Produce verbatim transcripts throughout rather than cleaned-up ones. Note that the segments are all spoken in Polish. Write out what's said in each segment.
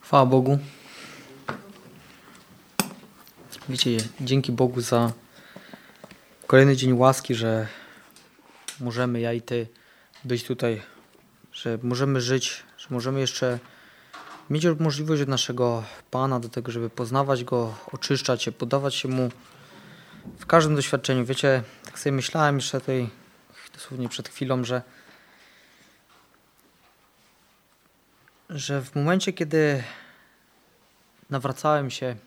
Chwała Bogu. Wiecie, dzięki Bogu za kolejny dzień łaski, że możemy, ja i Ty, być tutaj, że możemy żyć, że możemy jeszcze mieć możliwość od naszego Pana do tego, żeby poznawać Go, oczyszczać się, podawać się Mu w każdym doświadczeniu. Wiecie, tak sobie myślałem jeszcze tutaj, dosłownie przed chwilą, że że w momencie, kiedy nawracałem się,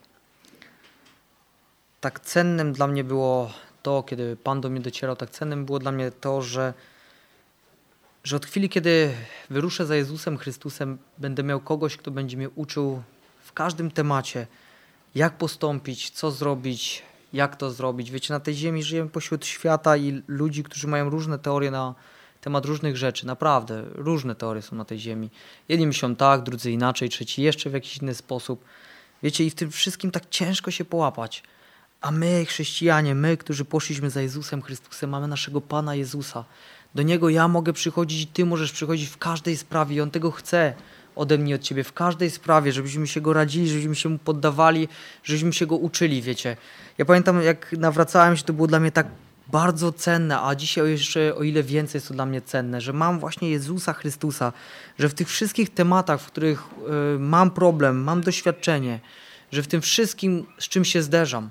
tak cennym dla mnie było to, kiedy Pan do mnie docierał, tak cennym było dla mnie to, że, że od chwili, kiedy wyruszę za Jezusem Chrystusem, będę miał kogoś, kto będzie mnie uczył w każdym temacie, jak postąpić, co zrobić, jak to zrobić. Wiecie, na tej ziemi żyjemy pośród świata i ludzi, którzy mają różne teorie na temat różnych rzeczy. Naprawdę, różne teorie są na tej ziemi. Jedni myślą tak, drudzy inaczej, trzeci jeszcze w jakiś inny sposób. Wiecie, i w tym wszystkim tak ciężko się połapać. A my, chrześcijanie, my, którzy poszliśmy za Jezusem Chrystusem, mamy naszego Pana Jezusa. Do Niego ja mogę przychodzić i Ty możesz przychodzić w każdej sprawie i On tego chce ode mnie, od Ciebie, w każdej sprawie, żebyśmy się Go radzili, żebyśmy się Mu poddawali, żebyśmy się Go uczyli, wiecie. Ja pamiętam, jak nawracałem się, to było dla mnie tak bardzo cenne, a dzisiaj jeszcze o ile więcej jest to dla mnie cenne, że mam właśnie Jezusa Chrystusa, że w tych wszystkich tematach, w których y, mam problem, mam doświadczenie, że w tym wszystkim, z czym się zderzam,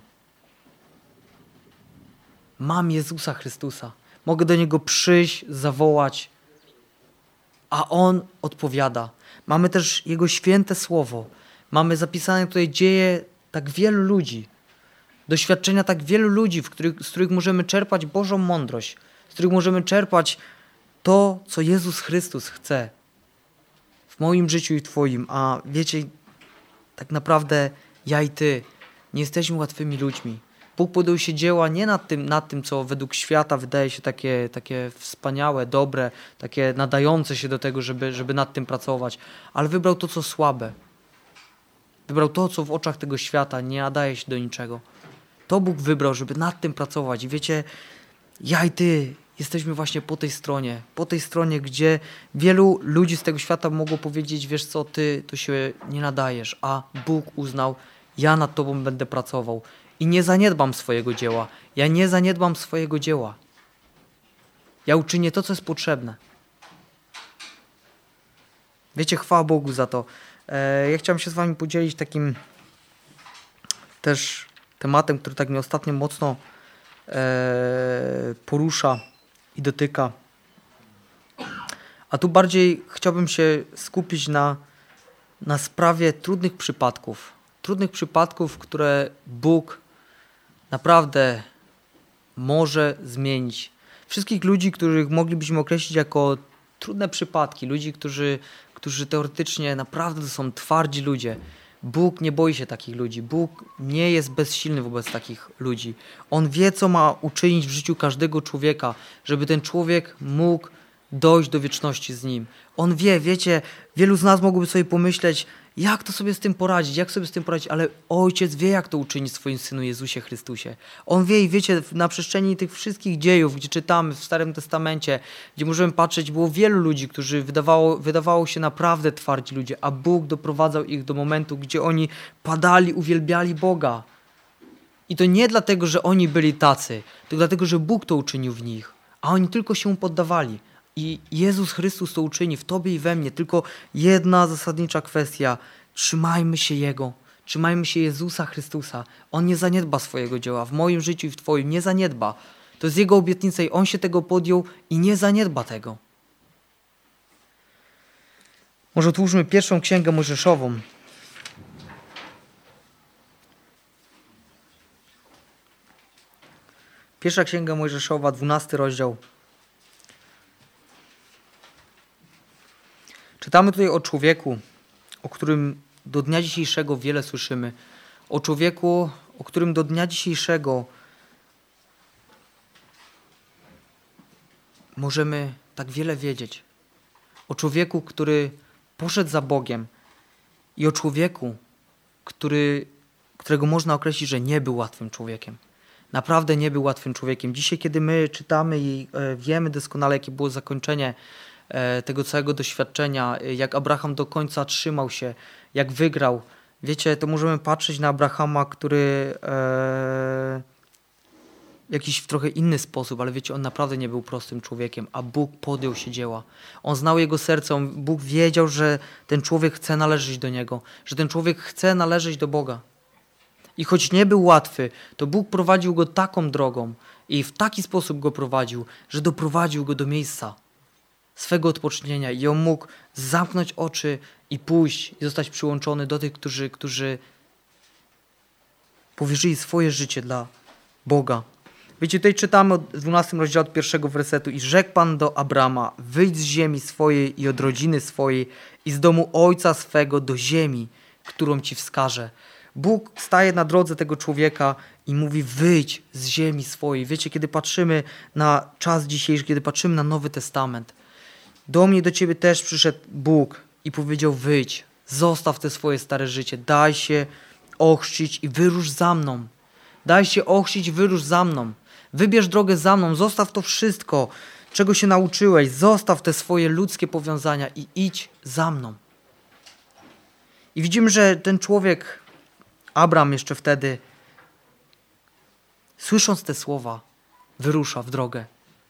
mam Jezusa Chrystusa. Mogę do Niego przyjść, zawołać, a On odpowiada. Mamy też Jego święte słowo. Mamy zapisane tutaj dzieje tak wielu ludzi, doświadczenia tak wielu ludzi, w których, z których możemy czerpać Bożą mądrość, z których możemy czerpać to, co Jezus Chrystus chce w moim życiu i Twoim. A wiecie, tak naprawdę ja i Ty nie jesteśmy łatwymi ludźmi. Bóg podjął się dzieła nie nad tym, nad tym, co według świata wydaje się takie, takie wspaniałe, dobre, takie nadające się do tego, żeby, żeby nad tym pracować, ale wybrał to, co słabe. Wybrał to, co w oczach tego świata nie nadaje się do niczego. To Bóg wybrał, żeby nad tym pracować. I wiecie, ja i Ty jesteśmy właśnie po tej stronie, po tej stronie, gdzie wielu ludzi z tego świata mogło powiedzieć, wiesz co, Ty to się nie nadajesz, a Bóg uznał, ja nad Tobą będę pracował i nie zaniedbam swojego dzieła. Ja nie zaniedbam swojego dzieła. Ja uczynię to, co jest potrzebne. Wiecie, chwała Bogu za to. Ja chciałem się z Wami podzielić takim też tematem, który tak mnie ostatnio mocno porusza i dotyka. A tu bardziej chciałbym się skupić na, na sprawie trudnych przypadków. Trudnych przypadków, które Bóg naprawdę może zmienić. Wszystkich ludzi, których moglibyśmy określić jako trudne przypadki, ludzi, którzy, którzy teoretycznie naprawdę to są twardzi ludzie. Bóg nie boi się takich ludzi. Bóg nie jest bezsilny wobec takich ludzi. On wie, co ma uczynić w życiu każdego człowieka, żeby ten człowiek mógł dojść do wieczności z Nim. On wie, wiecie, wielu z nas mogłoby sobie pomyśleć, jak to sobie z tym poradzić, jak sobie z tym poradzić, ale Ojciec wie, jak to uczynić w swoim Synu Jezusie Chrystusie. On wie i wiecie, na przestrzeni tych wszystkich dziejów, gdzie czytamy w Starym Testamencie, gdzie możemy patrzeć, było wielu ludzi, którzy wydawało, wydawało się naprawdę twardzi ludzie, a Bóg doprowadzał ich do momentu, gdzie oni padali, uwielbiali Boga. I to nie dlatego, że oni byli tacy, tylko dlatego, że Bóg to uczynił w nich, a oni tylko się mu poddawali. I Jezus Chrystus to uczyni w Tobie i we mnie. Tylko jedna zasadnicza kwestia. Trzymajmy się Jego. Trzymajmy się Jezusa Chrystusa. On nie zaniedba swojego dzieła. W moim życiu i w Twoim nie zaniedba. To jest Jego obietnica i On się tego podjął i nie zaniedba tego. Może otwórzmy pierwszą księgę Mojżeszową. Pierwsza księga Mojżeszowa, dwunasty rozdział. Czytamy tutaj o człowieku, o którym do dnia dzisiejszego wiele słyszymy. O człowieku, o którym do dnia dzisiejszego możemy tak wiele wiedzieć. O człowieku, który poszedł za Bogiem i o człowieku, który, którego można określić, że nie był łatwym człowiekiem. Naprawdę nie był łatwym człowiekiem. Dzisiaj, kiedy my czytamy i wiemy doskonale, jakie było zakończenie e, tego całego doświadczenia, jak Abraham do końca trzymał się, jak wygrał. Wiecie, to możemy patrzeć na Abrahama, który e, jakiś w trochę inny sposób, ale wiecie, on naprawdę nie był prostym człowiekiem, a Bóg podjął się dzieła. On znał jego serce, on, Bóg wiedział, że ten człowiek chce należeć do Niego, że ten człowiek chce należeć do Boga. I choć nie był łatwy, to Bóg prowadził go taką drogą i w taki sposób go prowadził, że doprowadził go do miejsca swego odpocznienia i on mógł zamknąć oczy i pójść i zostać przyłączony do tych, którzy, którzy powierzyli swoje życie dla Boga. Wiecie, tutaj czytamy w dwunastym rozdziale od pierwszego wersetu: i rzekł Pan do Abrama: wyjdź z ziemi swojej i od rodziny swojej i z domu ojca swego do ziemi, którą ci wskażę. Bóg staje na drodze tego człowieka i mówi: wyjdź z ziemi swojej. Wiecie, kiedy patrzymy na czas dzisiejszy, kiedy patrzymy na Nowy Testament, do mnie, do ciebie też przyszedł Bóg i powiedział: wyjdź, zostaw te swoje stare życie, daj się ochrzcić i wyrusz za mną. Daj się ochrzcić, wyrusz za mną. Wybierz drogę za mną, zostaw to wszystko, czego się nauczyłeś, zostaw te swoje ludzkie powiązania i idź za mną. I widzimy, że ten człowiek, Abram jeszcze wtedy, słysząc te słowa, wyrusza w drogę.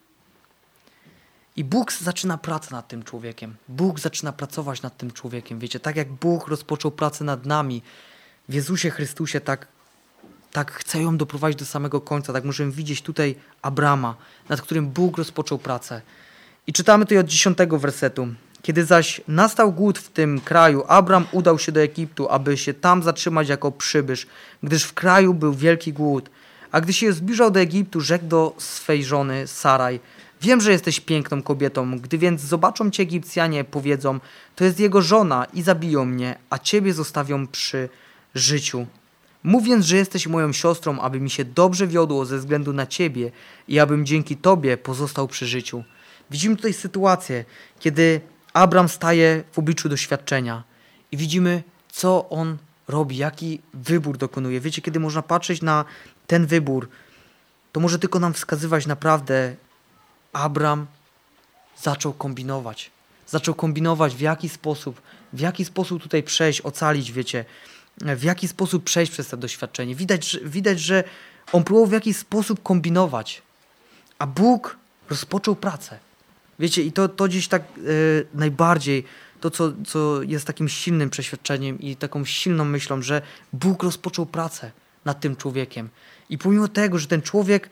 I Bóg zaczyna pracę nad tym człowiekiem. Bóg zaczyna pracować nad tym człowiekiem. Wiecie, tak jak Bóg rozpoczął pracę nad nami w Jezusie Chrystusie, tak, tak chce ją doprowadzić do samego końca. Tak możemy widzieć tutaj Abrama, nad którym Bóg rozpoczął pracę. I czytamy tutaj od dziesiątego wersetu. Kiedy zaś nastał głód w tym kraju, Abram udał się do Egiptu, aby się tam zatrzymać jako przybysz, gdyż w kraju był wielki głód. A gdy się zbliżał do Egiptu, rzekł do swej żony Saraj: wiem, że jesteś piękną kobietą, gdy więc zobaczą cię Egipcjanie, powiedzą: to jest jego żona i zabiją mnie, a ciebie zostawią przy życiu. Mów więc, że jesteś moją siostrą, aby mi się dobrze wiodło ze względu na ciebie i abym dzięki tobie pozostał przy życiu. Widzimy tutaj sytuację, kiedy Abram staje w obliczu doświadczenia i widzimy, co on robi, jaki wybór dokonuje. Wiecie, kiedy można patrzeć na ten wybór, to może tylko nam wskazywać naprawdę, Abram zaczął kombinować. Zaczął kombinować, w jaki sposób, w jaki sposób tutaj przejść, ocalić, wiecie, w jaki sposób przejść przez to doświadczenie. Widać, że, widać, że on próbował w jakiś sposób kombinować, a Bóg rozpoczął pracę. Wiecie, i to, to gdzieś tak yy, najbardziej, to co, co jest takim silnym przeświadczeniem i taką silną myślą, że Bóg rozpoczął pracę nad tym człowiekiem. I pomimo tego, że ten człowiek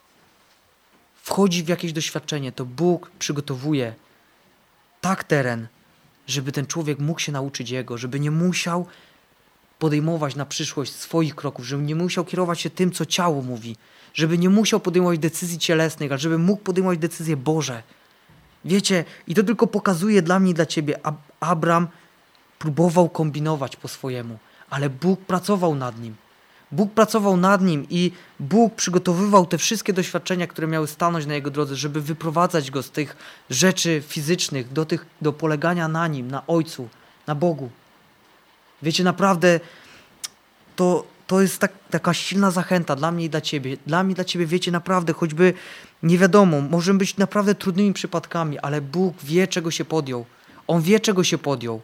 wchodzi w jakieś doświadczenie, to Bóg przygotowuje tak teren, żeby ten człowiek mógł się nauczyć Jego, żeby nie musiał podejmować na przyszłość swoich kroków, żeby nie musiał kierować się tym, co ciało mówi, żeby nie musiał podejmować decyzji cielesnych, ale żeby mógł podejmować decyzje Boże. Wiecie, i to tylko pokazuje dla mnie i dla ciebie, Ab- Abram próbował kombinować po swojemu, ale Bóg pracował nad nim. Bóg pracował nad nim i Bóg przygotowywał te wszystkie doświadczenia, które miały stanąć na jego drodze, żeby wyprowadzać go z tych rzeczy fizycznych do, tych, do polegania na nim, na Ojcu, na Bogu. Wiecie, naprawdę to, to jest tak, taka silna zachęta dla mnie i dla ciebie. Dla mnie i dla ciebie, wiecie, naprawdę, choćby nie wiadomo, może być naprawdę trudnymi przypadkami, ale Bóg wie, czego się podjął. On wie, czego się podjął.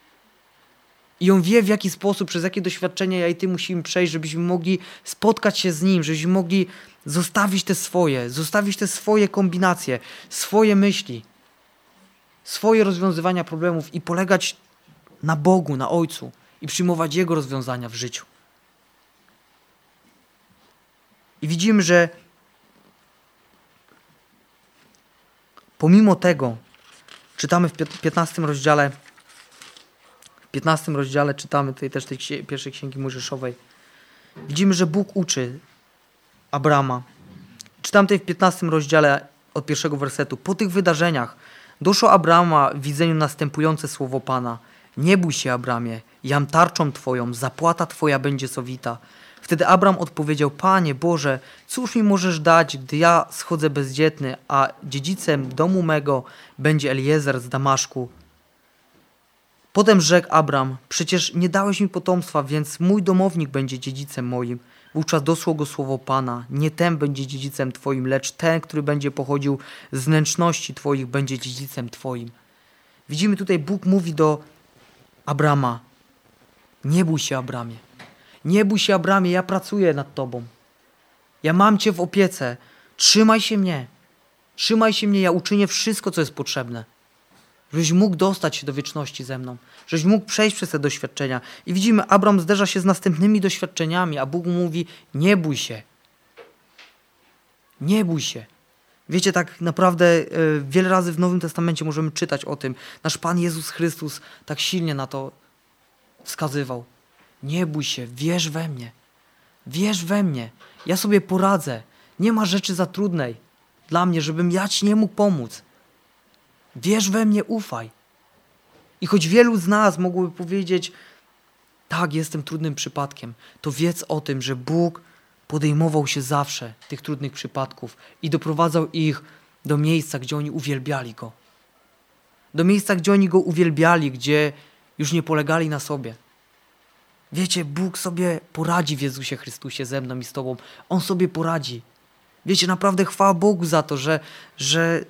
I On wie, w jaki sposób, przez jakie doświadczenia ja i ty musimy przejść, żebyśmy mogli spotkać się z Nim, żebyśmy mogli zostawić te swoje, zostawić te swoje kombinacje, swoje myśli, swoje rozwiązywania problemów i polegać na Bogu, na Ojcu i przyjmować Jego rozwiązania w życiu. I widzimy, że pomimo tego, czytamy w piętnastym rozdziale, w piętnastym rozdziale czytamy tutaj też tej ksi- pierwszej księgi Mojżeszowej, widzimy, że Bóg uczy Abrama. Czytam tutaj w piętnastym rozdziale od pierwszego wersetu. Po tych wydarzeniach doszło Abrama w widzeniu następujące słowo Pana. Nie bój się, Abramie, jam tarczą Twoją, zapłata Twoja będzie sowita. Wtedy Abram odpowiedział: Panie Boże, cóż mi możesz dać, gdy ja schodzę bezdzietny, a dziedzicem domu mego będzie Eliezer z Damaszku? Potem rzekł Abram: przecież nie dałeś mi potomstwa, więc mój domownik będzie dziedzicem moim. Wówczas dosło go słowo Pana. Nie ten będzie dziedzicem twoim, lecz ten, który będzie pochodził z wnętrzności twoich, będzie dziedzicem twoim. Widzimy tutaj, Bóg mówi do Abrama: nie bój się, Abramie. Nie bój się, Abramie, ja pracuję nad tobą. Ja mam cię w opiece. Trzymaj się mnie. Trzymaj się mnie, ja uczynię wszystko, co jest potrzebne. Żebyś mógł dostać się do wieczności ze mną. Żebyś mógł przejść przez te doświadczenia. I widzimy, Abram zderza się z następnymi doświadczeniami, a Bóg mówi: nie bój się. Nie bój się. Wiecie, tak naprawdę y, wiele razy w Nowym Testamencie możemy czytać o tym. Nasz Pan Jezus Chrystus tak silnie na to wskazywał. Nie bój się, wierz we mnie. Wierz we mnie. Ja sobie poradzę. Nie ma rzeczy za trudnej dla mnie, żebym ja ci nie mógł pomóc. Wierz we mnie, ufaj. I choć wielu z nas mogłoby powiedzieć: tak, jestem trudnym przypadkiem, to wiedz o tym, że Bóg podejmował się zawsze tych trudnych przypadków i doprowadzał ich do miejsca, gdzie oni uwielbiali Go. Do miejsca, gdzie oni Go uwielbiali, gdzie już nie polegali na sobie. Wiecie, Bóg sobie poradzi w Jezusie Chrystusie ze mną i z tobą. On sobie poradzi. Wiecie, naprawdę chwała Bogu za to, że, że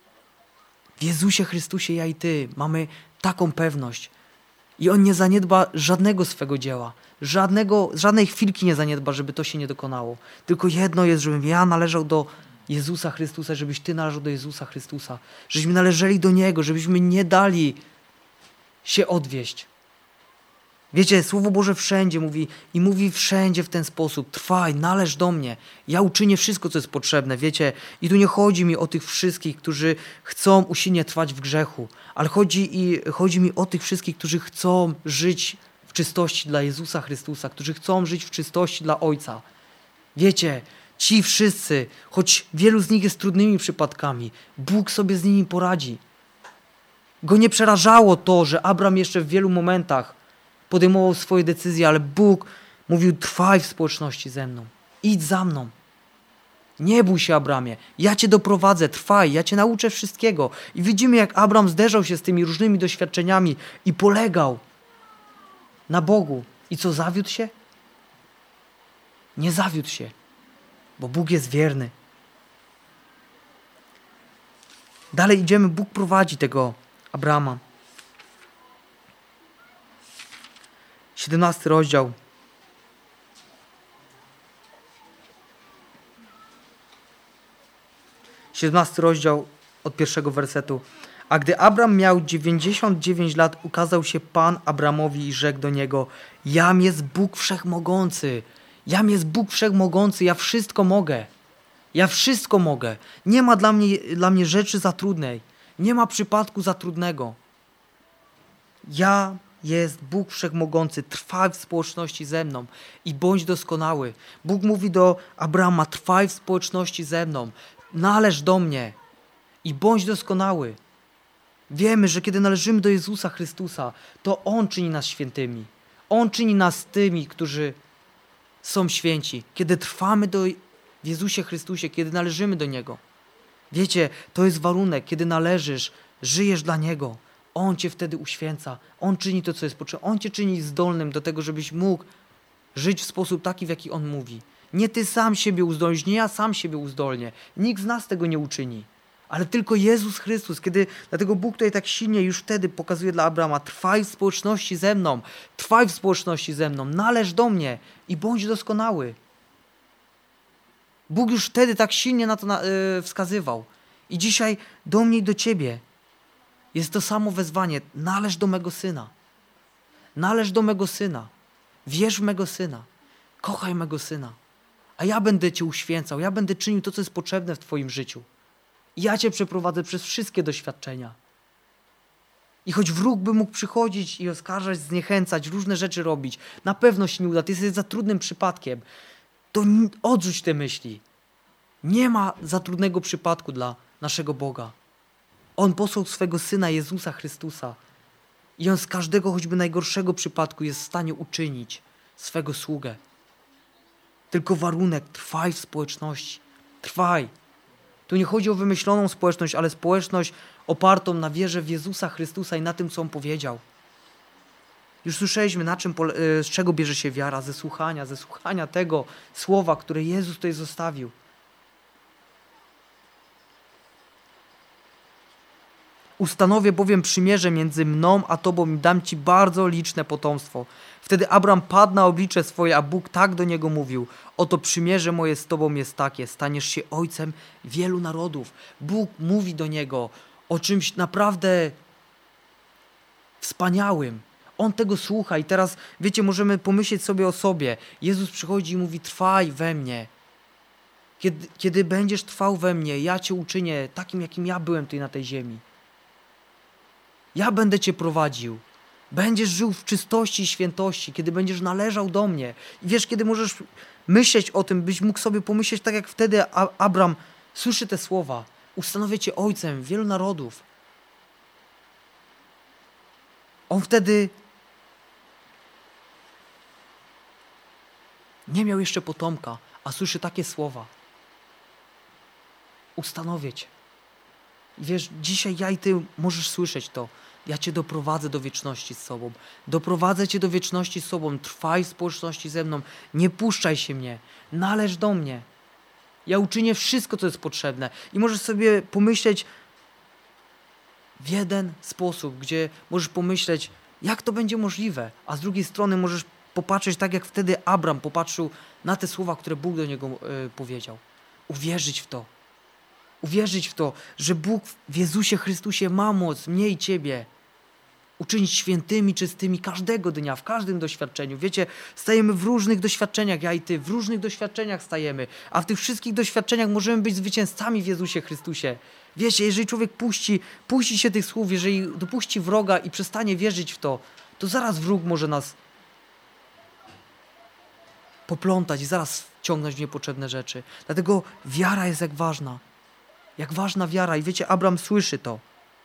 w Jezusie Chrystusie ja i ty mamy taką pewność. I On nie zaniedba żadnego swego dzieła. Żadnego, żadnej chwilki nie zaniedba, żeby to się nie dokonało. Tylko jedno jest, żebym ja należał do Jezusa Chrystusa, żebyś ty należał do Jezusa Chrystusa. Żebyśmy należeli do Niego, żebyśmy nie dali się odwieść. Wiecie, Słowo Boże wszędzie mówi i mówi wszędzie w ten sposób: trwaj, należ do mnie, ja uczynię wszystko, co jest potrzebne. Wiecie, i tu nie chodzi mi o tych wszystkich, którzy chcą usilnie trwać w grzechu, ale chodzi, i, chodzi mi o tych wszystkich, którzy chcą żyć w czystości dla Jezusa Chrystusa, którzy chcą żyć w czystości dla Ojca. Wiecie, ci wszyscy, choć wielu z nich jest trudnymi przypadkami, Bóg sobie z nimi poradzi. Go nie przerażało to, że Abram jeszcze w wielu momentach podejmował swoje decyzje, ale Bóg mówił: trwaj w społeczności ze mną, idź za mną. Nie bój się, Abramie, ja cię doprowadzę, trwaj, ja cię nauczę wszystkiego. I widzimy, jak Abram zderzał się z tymi różnymi doświadczeniami i polegał na Bogu. I co, zawiódł się? Nie zawiódł się, bo Bóg jest wierny. Dalej idziemy, Bóg prowadzi tego Abrama. siedemnasty rozdział. siedemnasty rozdział od pierwszego wersetu. A gdy Abram miał dziewięćdziesiąt dziewięć lat, ukazał się Pan Abramowi i rzekł do niego: Jam jest Bóg Wszechmogący. Jam jest Bóg Wszechmogący. Ja wszystko mogę. Ja wszystko mogę. Nie ma dla mnie, dla mnie rzeczy za trudnej. Nie ma przypadku za trudnego. Ja jest Bóg Wszechmogący, trwaj w społeczności ze mną i bądź doskonały. Bóg mówi do Abrama: trwaj w społeczności ze mną, należ do mnie i bądź doskonały. Wiemy, że kiedy należymy do Jezusa Chrystusa, to On czyni nas świętymi. On czyni nas tymi, którzy są święci. Kiedy trwamy do, w Jezusie Chrystusie, kiedy należymy do Niego. Wiecie, to jest warunek, kiedy należysz, żyjesz dla Niego. On cię wtedy uświęca. On czyni to, co jest potrzebne. On cię czyni zdolnym do tego, żebyś mógł żyć w sposób taki, w jaki On mówi. Nie ty sam siebie uzdolnisz, nie ja sam siebie uzdolnię. Nikt z nas tego nie uczyni. Ale tylko Jezus Chrystus. Kiedy, dlatego Bóg tutaj tak silnie już wtedy pokazuje dla Abrama: trwaj w społeczności ze mną. Trwaj w społeczności ze mną. Należ do mnie i bądź doskonały. Bóg już wtedy tak silnie na to na, yy, wskazywał. I dzisiaj do mnie i do ciebie jest to samo wezwanie: należ do mego Syna. Należ do mego Syna. Wierz w mego Syna. Kochaj mego Syna. A ja będę cię uświęcał. Ja będę czynił to, co jest potrzebne w twoim życiu. I ja cię przeprowadzę przez wszystkie doświadczenia. I choć wróg by mógł przychodzić i oskarżać, zniechęcać, różne rzeczy robić, na pewno się nie uda. Ty jesteś za trudnym przypadkiem. To odrzuć te myśli. Nie ma za trudnego przypadku dla naszego Boga. On posłał swego Syna Jezusa Chrystusa i On z każdego choćby najgorszego przypadku jest w stanie uczynić swego sługę. Tylko warunek: trwaj w społeczności. Trwaj. Tu nie chodzi o wymyśloną społeczność, ale społeczność opartą na wierze w Jezusa Chrystusa i na tym, co On powiedział. Już słyszeliśmy, na czym, z czego bierze się wiara, ze słuchania, ze słuchania tego słowa, które Jezus tutaj zostawił. Ustanowię bowiem przymierze między mną a tobą i dam ci bardzo liczne potomstwo. Wtedy Abram padł na oblicze swoje, a Bóg tak do niego mówił. Oto przymierze moje z tobą jest takie, staniesz się ojcem wielu narodów. Bóg mówi do niego o czymś naprawdę wspaniałym. On tego słucha i teraz, wiecie, możemy pomyśleć sobie o sobie. Jezus przychodzi i mówi, trwaj we mnie. Kiedy, kiedy będziesz trwał we mnie, ja cię uczynię takim, jakim ja byłem tutaj na tej ziemi. Ja będę cię prowadził. Będziesz żył w czystości i świętości, kiedy będziesz należał do mnie. I wiesz, kiedy możesz myśleć o tym, byś mógł sobie pomyśleć tak jak wtedy Abram słyszy te słowa. Ustanowię cię ojcem wielu narodów. On wtedy nie miał jeszcze potomka, a słyszy takie słowa. Ustanowię cię. I wiesz, dzisiaj ja i ty możesz słyszeć to. Ja cię doprowadzę do wieczności z sobą. Doprowadzę cię do wieczności z sobą. Trwaj w społeczności ze mną. Nie puszczaj się mnie. Należ do mnie. Ja uczynię wszystko, co jest potrzebne. I możesz sobie pomyśleć w jeden sposób, gdzie możesz pomyśleć, jak to będzie możliwe. A z drugiej strony możesz popatrzeć tak, jak wtedy Abram popatrzył na te słowa, które Bóg do niego yy, powiedział. Uwierzyć w to. Uwierzyć w to, że Bóg w Jezusie Chrystusie ma moc, mnie i ciebie, uczynić świętymi, czystymi każdego dnia, w każdym doświadczeniu. Wiecie, stajemy w różnych doświadczeniach, ja i ty, w różnych doświadczeniach stajemy, a w tych wszystkich doświadczeniach możemy być zwycięzcami w Jezusie Chrystusie. Wiecie, jeżeli człowiek puści, puści się tych słów, jeżeli dopuści wroga i przestanie wierzyć w to, to zaraz wróg może nas poplątać i zaraz wciągnąć w niepotrzebne rzeczy. Dlatego wiara jest jak ważna. Jak ważna wiara. I wiecie, Abram słyszy to.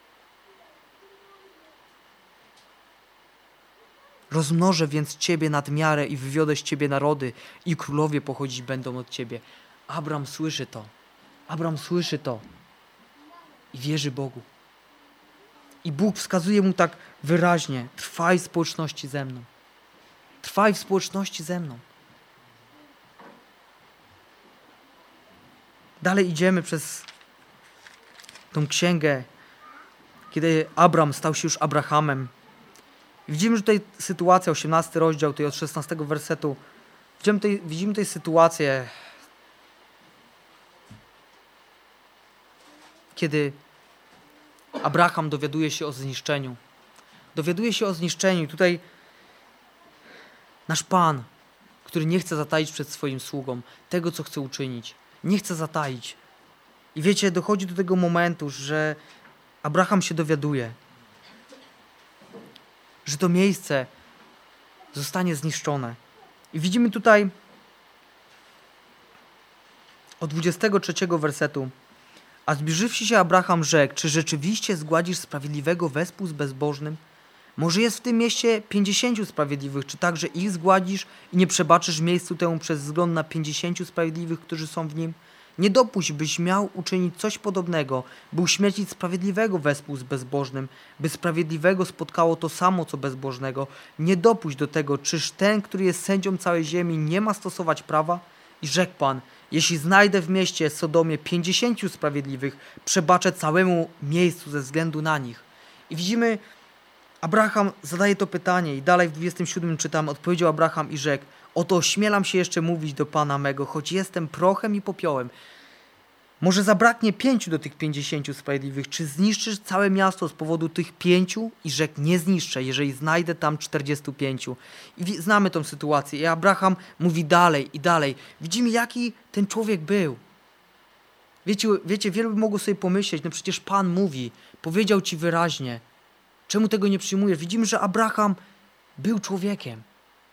Rozmnożę więc ciebie nad miarę i wywiodę z ciebie narody i królowie pochodzić będą od ciebie. Abram słyszy to. Abram słyszy to. I wierzy Bogu. I Bóg wskazuje mu tak wyraźnie. Trwaj w społeczności ze mną. Trwaj w społeczności ze mną. Dalej idziemy przez tą księgę, kiedy Abram stał się już Abrahamem. I widzimy tutaj sytuację, osiemnasty rozdział, tutaj od szesnastego wersetu. Widzimy tutaj, widzimy tutaj sytuację, kiedy Abraham dowiaduje się o zniszczeniu. Dowiaduje się o zniszczeniu. Tutaj nasz Pan, który nie chce zataić przed swoim sługą tego, co chce uczynić. Nie chce zataić. I wiecie, dochodzi do tego momentu, że Abraham się dowiaduje, że to miejsce zostanie zniszczone. I widzimy tutaj od dwudziestego trzeciego wersetu. A zbliżywszy się Abraham rzekł, czy rzeczywiście zgładzisz sprawiedliwego wespół z bezbożnym? Może jest w tym mieście pięćdziesięciu sprawiedliwych, czy także ich zgładzisz i nie przebaczysz miejscu temu przez wzgląd na pięćdziesięciu sprawiedliwych, którzy są w nim? Nie dopuść, byś miał uczynić coś podobnego, by uśmiercić sprawiedliwego wespół z bezbożnym, by sprawiedliwego spotkało to samo, co bezbożnego. Nie dopuść do tego, czyż ten, który jest sędzią całej ziemi, nie ma stosować prawa? I rzekł Pan, jeśli znajdę w mieście Sodomie pięćdziesięciu sprawiedliwych, przebaczę całemu miejscu ze względu na nich. I widzimy, Abraham zadaje to pytanie i dalej w dwudziestym siódmym czytam, odpowiedział Abraham i rzekł, oto ośmielam się jeszcze mówić do Pana mego, choć jestem prochem i popiołem. Może zabraknie pięciu do tych pięćdziesięciu sprawiedliwych. Czy zniszczysz całe miasto z powodu tych pięciu? I rzekł, nie zniszczę, jeżeli znajdę tam czterdziestu pięciu. I znamy tą sytuację. I Abraham mówi dalej i dalej. Widzimy, jaki ten człowiek był. Wiecie, wiecie, wielu by mogło sobie pomyśleć, no przecież Pan mówi, powiedział ci wyraźnie. Czemu tego nie przyjmujesz? Widzimy, że Abraham był człowiekiem.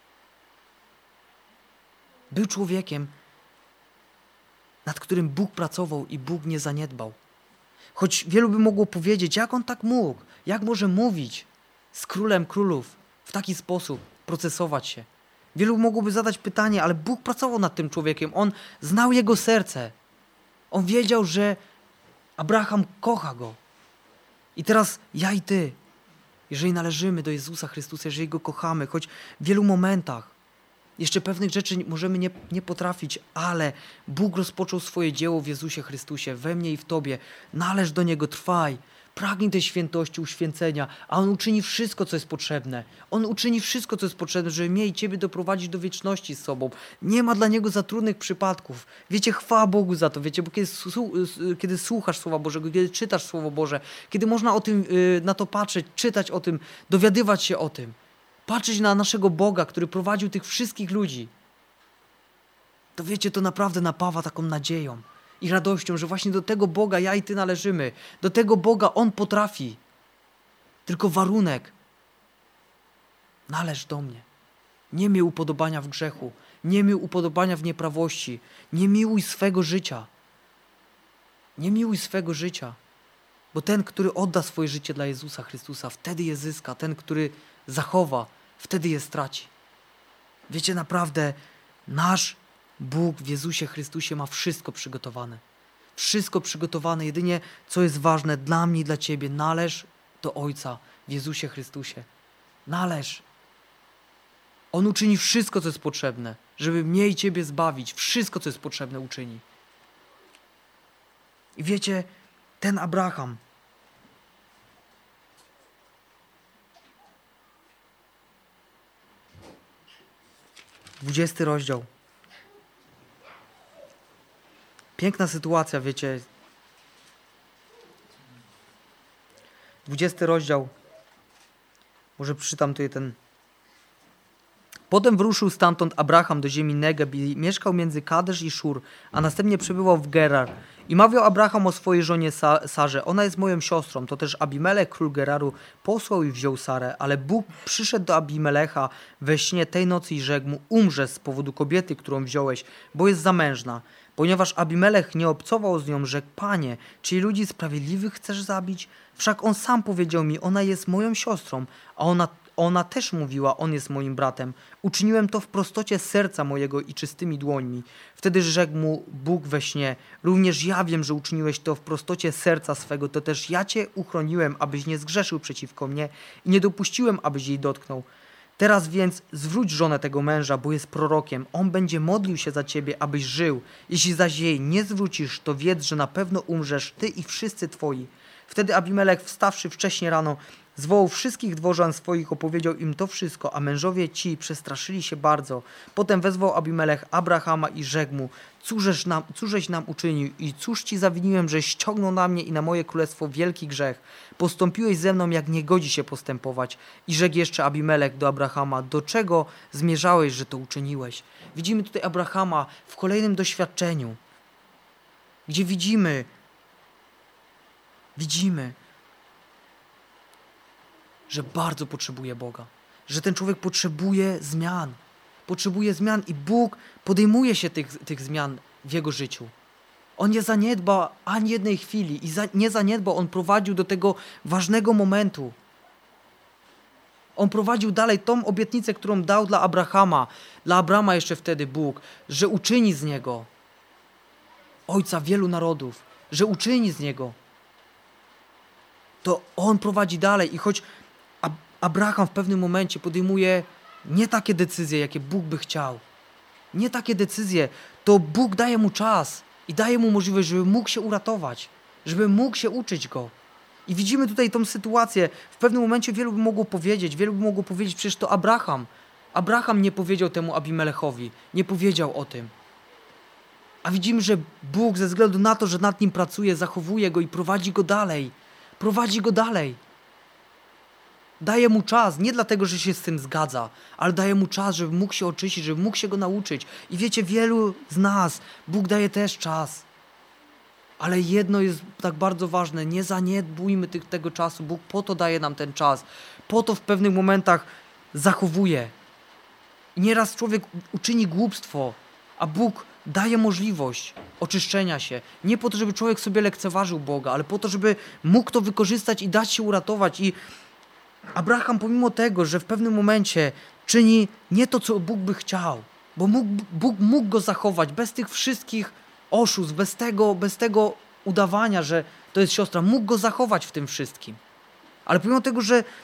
Był człowiekiem, nad którym Bóg pracował i Bóg nie zaniedbał. Choć wielu by mogło powiedzieć, jak on tak mógł? Jak może mówić z królem królów w taki sposób, procesować się? Wielu mogłoby zadać pytanie, ale Bóg pracował nad tym człowiekiem. On znał jego serce. On wiedział, że Abraham kocha go. I teraz ja i ty jeżeli należymy do Jezusa Chrystusa, jeżeli Go kochamy, choć w wielu momentach jeszcze pewnych rzeczy możemy nie, nie potrafić, ale Bóg rozpoczął swoje dzieło w Jezusie Chrystusie, we mnie i w Tobie. Należ do Niego, trwaj, pragnij tej świętości, uświęcenia, a On uczyni wszystko, co jest potrzebne. On uczyni wszystko, co jest potrzebne, żeby mnie i Ciebie doprowadzić do wieczności z sobą. Nie ma dla Niego za trudnych przypadków. Wiecie, chwała Bogu za to, wiecie, bo kiedy, kiedy słuchasz Słowa Bożego, kiedy czytasz Słowo Boże, kiedy można o tym, na to patrzeć, czytać o tym, dowiadywać się o tym, patrzeć na naszego Boga, który prowadził tych wszystkich ludzi, to wiecie, to naprawdę napawa taką nadzieją i radością, że właśnie do tego Boga ja i Ty należymy. Do tego Boga On potrafi. Tylko warunek. Należ do mnie. Nie miej upodobania w grzechu. Nie miej upodobania w nieprawości. Nie miłuj swego życia. Nie miłuj swego życia. Bo ten, który odda swoje życie dla Jezusa Chrystusa, wtedy je zyska. Ten, który zachowa, wtedy je straci. Wiecie, naprawdę nasz Bóg w Jezusie Chrystusie ma wszystko przygotowane. Wszystko przygotowane. Jedynie, co jest ważne dla mnie i dla Ciebie, należ do Ojca w Jezusie Chrystusie. Należ. On uczyni wszystko, co jest potrzebne, żeby mnie i Ciebie zbawić. Wszystko, co jest potrzebne, uczyni. I wiecie, ten Abraham, dwudziesty rozdział. Piękna sytuacja, wiecie. dwudziesty rozdział. Może przeczytam tutaj ten. Potem wyruszył stamtąd Abraham do ziemi Negeb i mieszkał między Kadesz i Szur, a następnie przebywał w Gerar. I mawiał Abraham o swojej żonie Sa- Sarze. Ona jest moją siostrą. To też Abimelech, król Geraru, posłał i wziął Sarę. Ale Bóg przyszedł do Abimelecha we śnie tej nocy i rzekł mu: umrzesz z powodu kobiety, którą wziąłeś, bo jest zamężna. Ponieważ Abimelech nie obcował z nią, rzekł: Panie, czy ludzi sprawiedliwych chcesz zabić? Wszak on sam powiedział mi: ona jest moją siostrą, a ona Ona też mówiła: on jest moim bratem. Uczyniłem to w prostocie serca mojego i czystymi dłońmi. Wtedy rzekł mu Bóg we śnie: również ja wiem, że uczyniłeś to w prostocie serca swego, to też ja cię uchroniłem, abyś nie zgrzeszył przeciwko mnie i nie dopuściłem, abyś jej dotknął. Teraz więc zwróć żonę tego męża, bo jest prorokiem. On będzie modlił się za ciebie, abyś żył. Jeśli zaś jej nie zwrócisz, to wiedz, że na pewno umrzesz, ty i wszyscy twoi. Wtedy Abimelech, wstawszy wcześnie rano, zwołał wszystkich dworzan swoich, opowiedział im to wszystko, a mężowie ci przestraszyli się bardzo. Potem wezwał Abimelech Abrahama i rzekł mu: cóżeś nam, cóżeś nam uczynił i cóż ci zawiniłem, że ściągnął na mnie i na moje królestwo wielki grzech. Postąpiłeś ze mną, jak nie godzi się postępować. I rzekł jeszcze Abimelech do Abrahama: do czego zmierzałeś, że to uczyniłeś? Widzimy tutaj Abrahama w kolejnym doświadczeniu, gdzie widzimy, widzimy, że bardzo potrzebuje Boga, że ten człowiek potrzebuje zmian, potrzebuje zmian i Bóg podejmuje się tych, tych zmian w jego życiu. On nie zaniedba ani jednej chwili i za, nie zaniedbał, on prowadził do tego ważnego momentu. On prowadził dalej tą obietnicę, którą dał dla Abrahama, dla Abrama jeszcze wtedy Bóg, że uczyni z niego ojca wielu narodów, że uczyni z niego. To on prowadzi dalej i choć Abraham w pewnym momencie podejmuje nie takie decyzje, jakie Bóg by chciał, nie takie decyzje, to Bóg daje mu czas i daje mu możliwość, żeby mógł się uratować, żeby mógł się uczyć go. I widzimy tutaj tą sytuację. W pewnym momencie wielu by mogło powiedzieć, wielu by mogło powiedzieć, przecież to Abraham. Abraham nie powiedział temu Abimelechowi, nie powiedział o tym. A widzimy, że Bóg ze względu na to, że nad nim pracuje, zachowuje go i prowadzi go dalej. Prowadzi go dalej. Daje mu czas, nie dlatego, że się z tym zgadza, ale daje mu czas, żeby mógł się oczyścić, żeby mógł się go nauczyć. I wiecie, wielu z nas, Bóg daje też czas. Ale jedno jest tak bardzo ważne, nie zaniedbujmy tych, tego czasu. Bóg po to daje nam ten czas. Po to w pewnych momentach zachowuje. I nieraz człowiek uczyni głupstwo, a Bóg daje możliwość oczyszczenia się. Nie po to, żeby człowiek sobie lekceważył Boga, ale po to, żeby mógł to wykorzystać i dać się uratować. I Abraham, pomimo tego, że w pewnym momencie czyni nie to, co Bóg by chciał, bo Bóg, Bóg mógł go zachować bez tych wszystkich oszustw, bez tego, bez tego udawania, że to jest siostra, mógł go zachować w tym wszystkim. Ale pomimo tego, że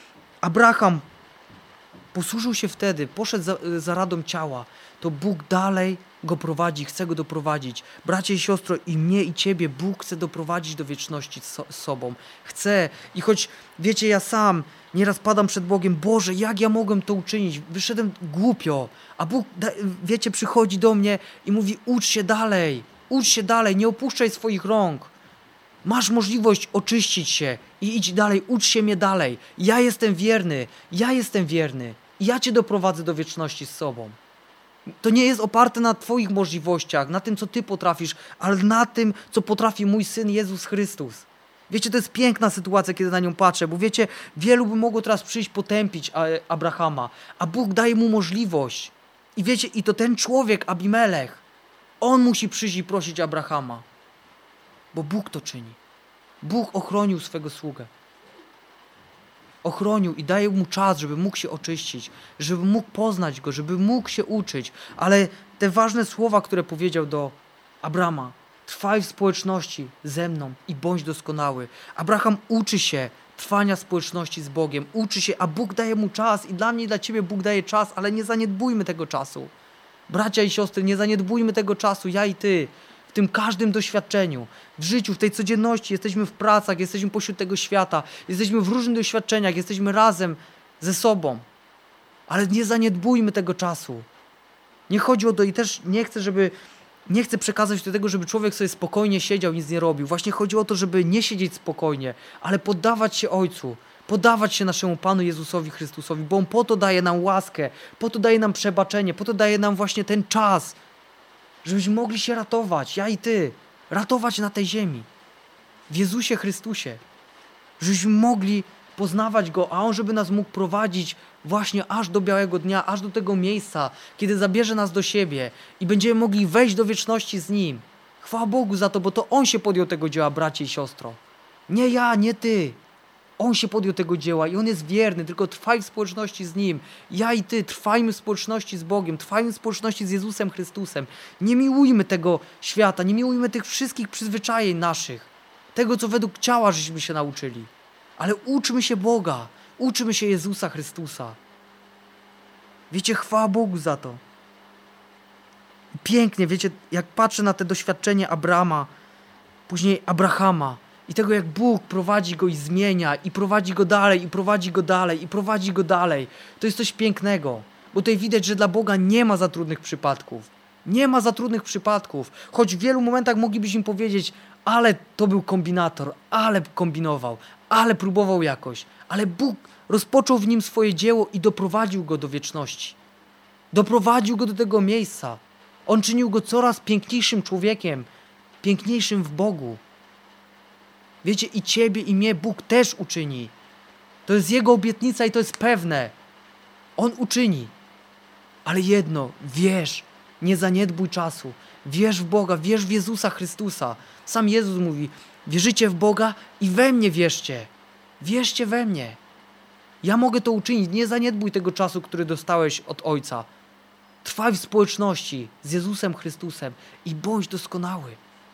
Abraham posłużył się wtedy, poszedł za, za radą ciała, to Bóg dalej go prowadzi, chce go doprowadzić. Bracie i siostro, i mnie, i ciebie Bóg chce doprowadzić do wieczności z, z sobą. Chce. I choć, wiecie, ja sam nieraz padam przed Bogiem, Boże, jak ja mogłem to uczynić? Wyszedłem głupio. A Bóg, wiecie, przychodzi do mnie i mówi, ucz się dalej, ucz się dalej, nie opuszczaj swoich rąk. Masz możliwość oczyścić się i idź dalej, ucz się mnie dalej. Ja jestem wierny, ja jestem wierny. I ja cię doprowadzę do wieczności z sobą. To nie jest oparte na twoich możliwościach, na tym, co ty potrafisz, ale na tym, co potrafi mój Syn Jezus Chrystus. Wiecie, to jest piękna sytuacja, kiedy na nią patrzę, bo wiecie, wielu by mogło teraz przyjść potępić Abrahama, a Bóg daje mu możliwość. I wiecie, i to ten człowiek, Abimelech, on musi przyjść i prosić Abrahama, bo Bóg to czyni. Bóg ochronił swego sługę. Ochronił i daje mu czas, żeby mógł się oczyścić, żeby mógł poznać Go, żeby mógł się uczyć. Ale te ważne słowa, które powiedział do Abrama, trwaj w społeczności ze mną i bądź doskonały. Abraham uczy się trwania społeczności z Bogiem, uczy się, a Bóg daje mu czas i dla mnie i dla ciebie Bóg daje czas, ale nie zaniedbujmy tego czasu. Bracia i siostry, nie zaniedbujmy tego czasu, ja i ty. W tym każdym doświadczeniu, w życiu, w tej codzienności, jesteśmy w pracach, jesteśmy pośród tego świata, jesteśmy w różnych doświadczeniach, jesteśmy razem ze sobą. Ale nie zaniedbujmy tego czasu. Nie chodzi o to i też nie chcę, żeby, nie chcę przekazać do tego, żeby człowiek sobie spokojnie siedział i nic nie robił. Właśnie chodzi o to, żeby nie siedzieć spokojnie, ale poddawać się Ojcu, podawać się naszemu Panu Jezusowi Chrystusowi, bo On po to daje nam łaskę, po to daje nam przebaczenie, po to daje nam właśnie ten czas, żebyśmy mogli się ratować, ja i ty, ratować na tej ziemi, w Jezusie Chrystusie, żebyśmy mogli poznawać Go, a On żeby nas mógł prowadzić właśnie aż do białego dnia, aż do tego miejsca, kiedy zabierze nas do siebie i będziemy mogli wejść do wieczności z Nim. Chwała Bogu za to, bo to On się podjął tego dzieła, bracie i siostro. Nie ja, nie ty. On się podjął tego dzieła i On jest wierny, tylko trwaj w społeczności z Nim. Ja i ty trwajmy w społeczności z Bogiem, trwajmy w społeczności z Jezusem Chrystusem. Nie miłujmy tego świata, nie miłujmy tych wszystkich przyzwyczajeń naszych, tego, co według ciała żeśmy się nauczyli. Ale uczmy się Boga, uczmy się Jezusa Chrystusa. Wiecie, chwała Bogu za to. Pięknie, wiecie, jak patrzę na te doświadczenie Abrama, później Abrahama, i tego, jak Bóg prowadzi go i zmienia, i prowadzi go dalej, i prowadzi go dalej, i prowadzi go dalej. To jest coś pięknego, bo tutaj widać, że dla Boga nie ma za trudnych przypadków. Nie ma za trudnych przypadków. Choć w wielu momentach moglibyśmy powiedzieć, ale to był kombinator, ale kombinował, ale próbował jakoś. Ale Bóg rozpoczął w nim swoje dzieło i doprowadził go do wieczności. Doprowadził go do tego miejsca. On czynił go coraz piękniejszym człowiekiem, piękniejszym w Bogu. Wiecie, i ciebie, i mnie Bóg też uczyni. To jest Jego obietnica i to jest pewne. On uczyni. Ale jedno, wierz, nie zaniedbuj czasu. Wierz w Boga, wierz w Jezusa Chrystusa. Sam Jezus mówi, wierzycie w Boga i we mnie wierzcie. Wierzcie we mnie. Ja mogę to uczynić. Nie zaniedbuj tego czasu, który dostałeś od Ojca. Trwaj w społeczności z Jezusem Chrystusem i bądź doskonały.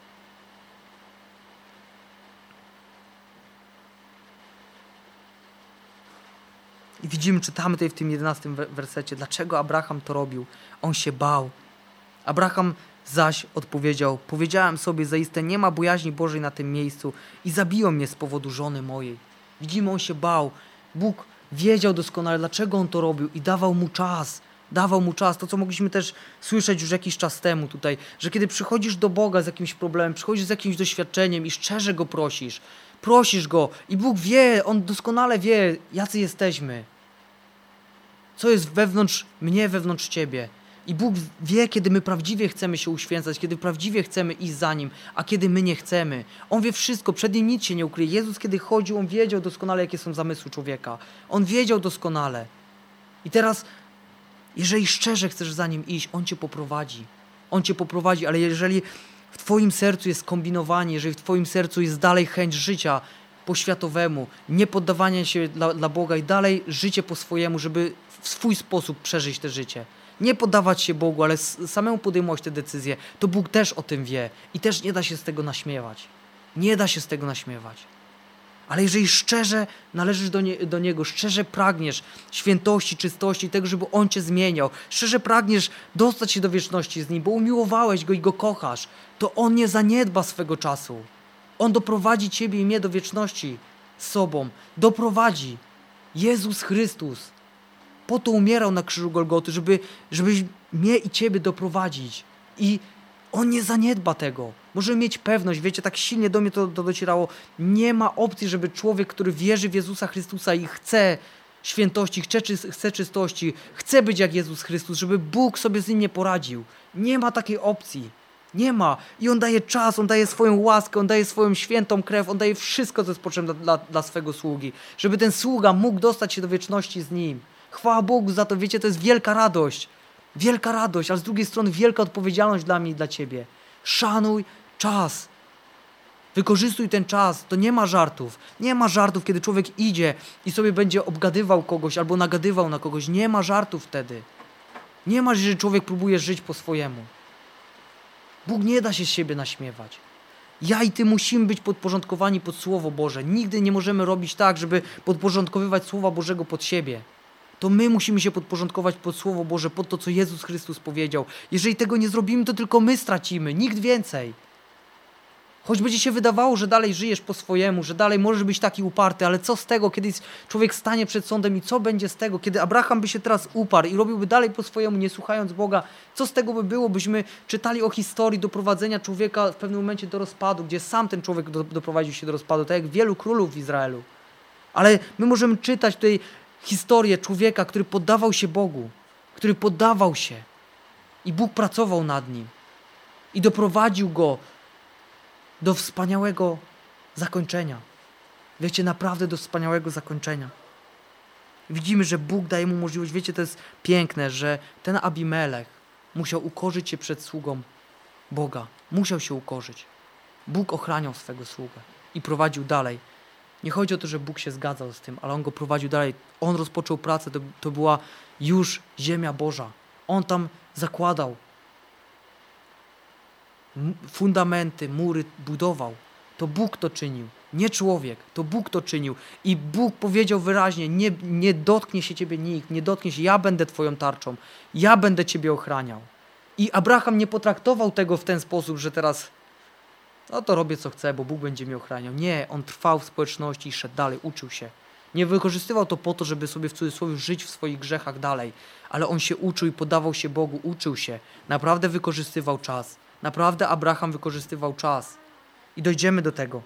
I widzimy, czytamy tutaj w tym jedenastym wersecie, dlaczego Abraham to robił. On się bał. Abraham zaś odpowiedział, powiedziałem sobie, zaiste nie ma bojaźni Bożej na tym miejscu i zabiło mnie z powodu żony mojej. Widzimy, on się bał. Bóg wiedział doskonale, dlaczego on to robił i dawał mu czas. Dawał mu czas. To, co mogliśmy też słyszeć już jakiś czas temu tutaj, że kiedy przychodzisz do Boga z jakimś problemem, przychodzisz z jakimś doświadczeniem i szczerze Go prosisz, prosisz Go i Bóg wie, On doskonale wie, jacy jesteśmy. Co jest wewnątrz mnie, wewnątrz ciebie. I Bóg wie, kiedy my prawdziwie chcemy się uświęcać, kiedy prawdziwie chcemy iść za Nim, a kiedy my nie chcemy. On wie wszystko, przed Nim nic się nie ukryje. Jezus, kiedy chodził, On wiedział doskonale, jakie są zamysły człowieka. On wiedział doskonale. I teraz, jeżeli szczerze chcesz za Nim iść, On cię poprowadzi. On cię poprowadzi, ale jeżeli w twoim sercu jest kombinowanie, jeżeli w twoim sercu jest dalej chęć życia po światowemu, nie poddawanie się dla, dla Boga i dalej życie po swojemu, żeby w swój sposób przeżyć te życie. Nie poddawać się Bogu, ale samemu podejmować te decyzje, to Bóg też o tym wie i też nie da się z tego naśmiewać. Nie da się z tego naśmiewać. Ale jeżeli szczerze należysz do, nie, do Niego, szczerze pragniesz świętości, czystości, tego, żeby On Cię zmieniał, szczerze pragniesz dostać się do wieczności z Nim, bo umiłowałeś Go i Go kochasz, to On nie zaniedba swego czasu. On doprowadzi Ciebie i mnie do wieczności z sobą. Doprowadzi. Jezus Chrystus po to umierał na krzyżu Golgoty, żeby, żeby mnie i Ciebie doprowadzić. I On nie zaniedba tego. Możemy mieć pewność, wiecie, tak silnie do mnie to, to docierało. Nie ma opcji, żeby człowiek, który wierzy w Jezusa Chrystusa i chce świętości, chce, czy, chce czystości, chce być jak Jezus Chrystus, żeby Bóg sobie z nim nie poradził. Nie ma takiej opcji. Nie ma. I On daje czas, On daje swoją łaskę, On daje swoją świętą krew, On daje wszystko, co jest potrzebne dla, dla swego sługi. Żeby ten sługa mógł dostać się do wieczności z Nim. Chwała Bogu za to, wiecie, to jest wielka radość. Wielka radość, ale z drugiej strony wielka odpowiedzialność dla mnie i dla Ciebie. Szanuj czas. Wykorzystuj ten czas. To nie ma żartów. Nie ma żartów, kiedy człowiek idzie i sobie będzie obgadywał kogoś albo nagadywał na kogoś. Nie ma żartów wtedy. Nie ma, że człowiek próbuje żyć po swojemu. Bóg nie da się z siebie naśmiewać. Ja i Ty musimy być podporządkowani pod Słowo Boże. Nigdy nie możemy robić tak, żeby podporządkowywać Słowa Bożego pod siebie. To my musimy się podporządkować pod Słowo Boże, pod to, co Jezus Chrystus powiedział. Jeżeli tego nie zrobimy, to tylko my stracimy, nikt więcej. Choć będzie się wydawało, że dalej żyjesz po swojemu, że dalej możesz być taki uparty, ale co z tego, kiedy człowiek stanie przed sądem i co będzie z tego, kiedy Abraham by się teraz uparł i robiłby dalej po swojemu, nie słuchając Boga, co z tego by było, byśmy czytali o historii doprowadzenia człowieka w pewnym momencie do rozpadu, gdzie sam ten człowiek do, doprowadził się do rozpadu, tak jak wielu królów w Izraelu. Ale my możemy czytać tutaj historię człowieka, który poddawał się Bogu, który poddawał się i Bóg pracował nad nim i doprowadził go do wspaniałego zakończenia. Wiecie, naprawdę do wspaniałego zakończenia. Widzimy, że Bóg daje mu możliwość, wiecie, to jest piękne, że ten Abimelech musiał ukorzyć się przed sługą Boga. Musiał się ukorzyć. Bóg ochraniał swego sługę i prowadził dalej. Nie chodzi o to, że Bóg się zgadzał z tym, ale On go prowadził dalej. On rozpoczął pracę, to, to była już ziemia Boża. On tam zakładał fundamenty, mury budował. To Bóg to czynił, nie człowiek. To Bóg to czynił. I Bóg powiedział wyraźnie, nie, nie dotknie się Ciebie nikt, nie dotknie się, ja będę Twoją tarczą, ja będę Ciebie ochraniał. I Abraham nie potraktował tego w ten sposób, że teraz no to robię co chcę, bo Bóg będzie mnie ochraniał. Nie, on trwał w społeczności i szedł dalej, uczył się. Nie wykorzystywał to po to, żeby sobie w cudzysłowie żyć w swoich grzechach dalej, ale on się uczył i podawał się Bogu, uczył się. Naprawdę wykorzystywał czas. Naprawdę Abraham wykorzystywał czas. I dojdziemy do tego.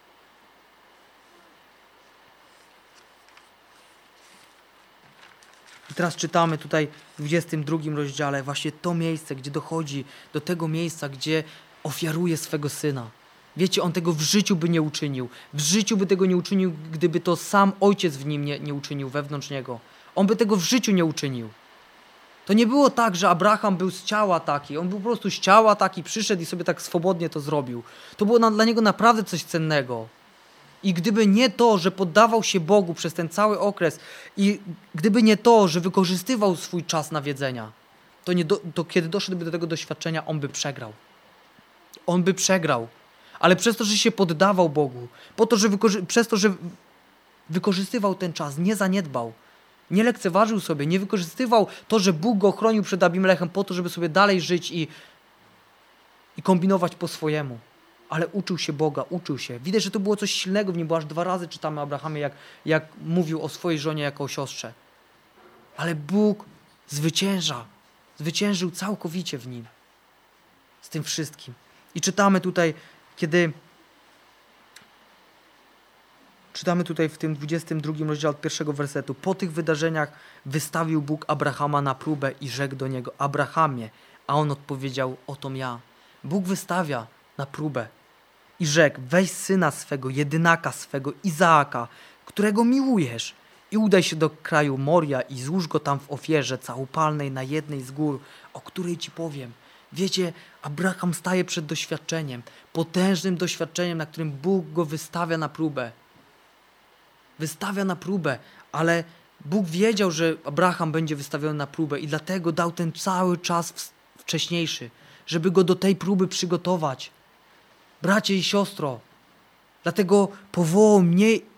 I teraz czytamy tutaj w dwudziestym drugim rozdziale właśnie to miejsce, gdzie dochodzi do tego miejsca, gdzie ofiaruje swego syna. Wiecie, on tego w życiu by nie uczynił. W życiu by tego nie uczynił, gdyby to sam ojciec w nim nie, nie uczynił, wewnątrz niego. On by tego w życiu nie uczynił. To nie było tak, że Abraham był z ciała taki. On był po prostu z ciała taki, przyszedł i sobie tak swobodnie to zrobił. To było na, dla niego naprawdę coś cennego. I gdyby nie to, że poddawał się Bogu przez ten cały okres i gdyby nie to, że wykorzystywał swój czas nawiedzenia, to, nie do, to kiedy doszedłby do tego doświadczenia, on by przegrał. On by przegrał. Ale przez to, że się poddawał Bogu, po to, że wykorzy- przez to, że wykorzystywał ten czas, nie zaniedbał, nie lekceważył sobie, nie wykorzystywał to, że Bóg go chronił przed Abimelechem po to, żeby sobie dalej żyć i, i kombinować po swojemu. Ale uczył się Boga, uczył się. Widać, że to było coś silnego w nim, bo aż dwa razy czytamy o Abrahamie, jak, jak mówił o swojej żonie jako o siostrze. Ale Bóg zwycięża. Zwyciężył całkowicie w nim. Z tym wszystkim. I czytamy tutaj, kiedy czytamy tutaj w tym dwudziestym drugim rozdziale od pierwszego wersetu. Po tych wydarzeniach wystawił Bóg Abrahama na próbę i rzekł do niego: Abrahamie, a on odpowiedział: otom ja. Bóg wystawia na próbę i rzekł: weź syna swego, jedynaka swego, Izaaka, którego miłujesz, i udaj się do kraju Moria i złóż go tam w ofierze całopalnej na jednej z gór, o której ci powiem. Wiecie, Abraham staje przed doświadczeniem, potężnym doświadczeniem, na którym Bóg go wystawia na próbę. Wystawia na próbę, ale Bóg wiedział, że Abraham będzie wystawiony na próbę i dlatego dał ten cały czas wcześniejszy, żeby go do tej próby przygotować. Bracie i siostro, dlatego powołał mnie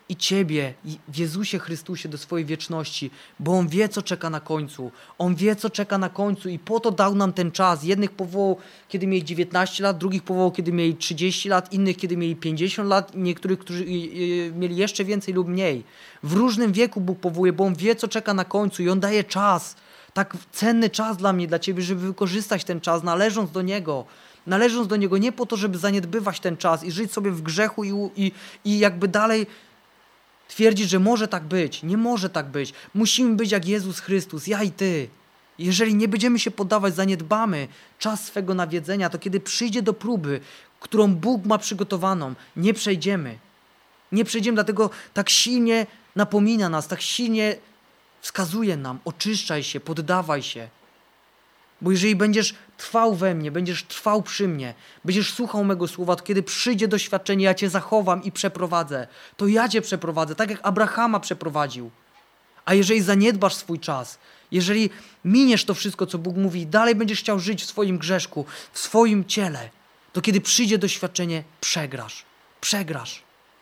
i ciebie w Jezusie Chrystusie do swojej wieczności, bo On wie, co czeka na końcu. On wie, co czeka na końcu i po to dał nam ten czas. Jednych powołał, kiedy mieli dziewiętnaście lat, drugich powołał, kiedy mieli trzydzieści lat, innych, kiedy mieli pięćdziesiąt lat, niektórych, którzy mieli jeszcze więcej lub mniej. W różnym wieku Bóg powołuje, bo On wie, co czeka na końcu i On daje czas. Tak cenny czas dla mnie, dla ciebie, żeby wykorzystać ten czas, należąc do Niego. Należąc do Niego nie po to, żeby zaniedbywać ten czas i żyć sobie w grzechu i, i, i jakby dalej twierdzić, że może tak być. Nie może tak być. Musimy być jak Jezus Chrystus, ja i ty. Jeżeli nie będziemy się poddawać, zaniedbamy czas swego nawiedzenia, to kiedy przyjdzie do próby, którą Bóg ma przygotowaną, nie przejdziemy. Nie przejdziemy, dlatego tak silnie napomina nas, tak silnie wskazuje nam, oczyszczaj się, poddawaj się. Bo jeżeli będziesz trwał we mnie, będziesz trwał przy mnie, będziesz słuchał mego słowa, to kiedy przyjdzie doświadczenie, ja cię zachowam i przeprowadzę. To ja cię przeprowadzę, tak jak Abrahama przeprowadził. A jeżeli zaniedbasz swój czas, jeżeli miniesz to wszystko, co Bóg mówi, i dalej będziesz chciał żyć w swoim grzeszku, w swoim ciele, to kiedy przyjdzie doświadczenie, przegrasz. Przegrasz.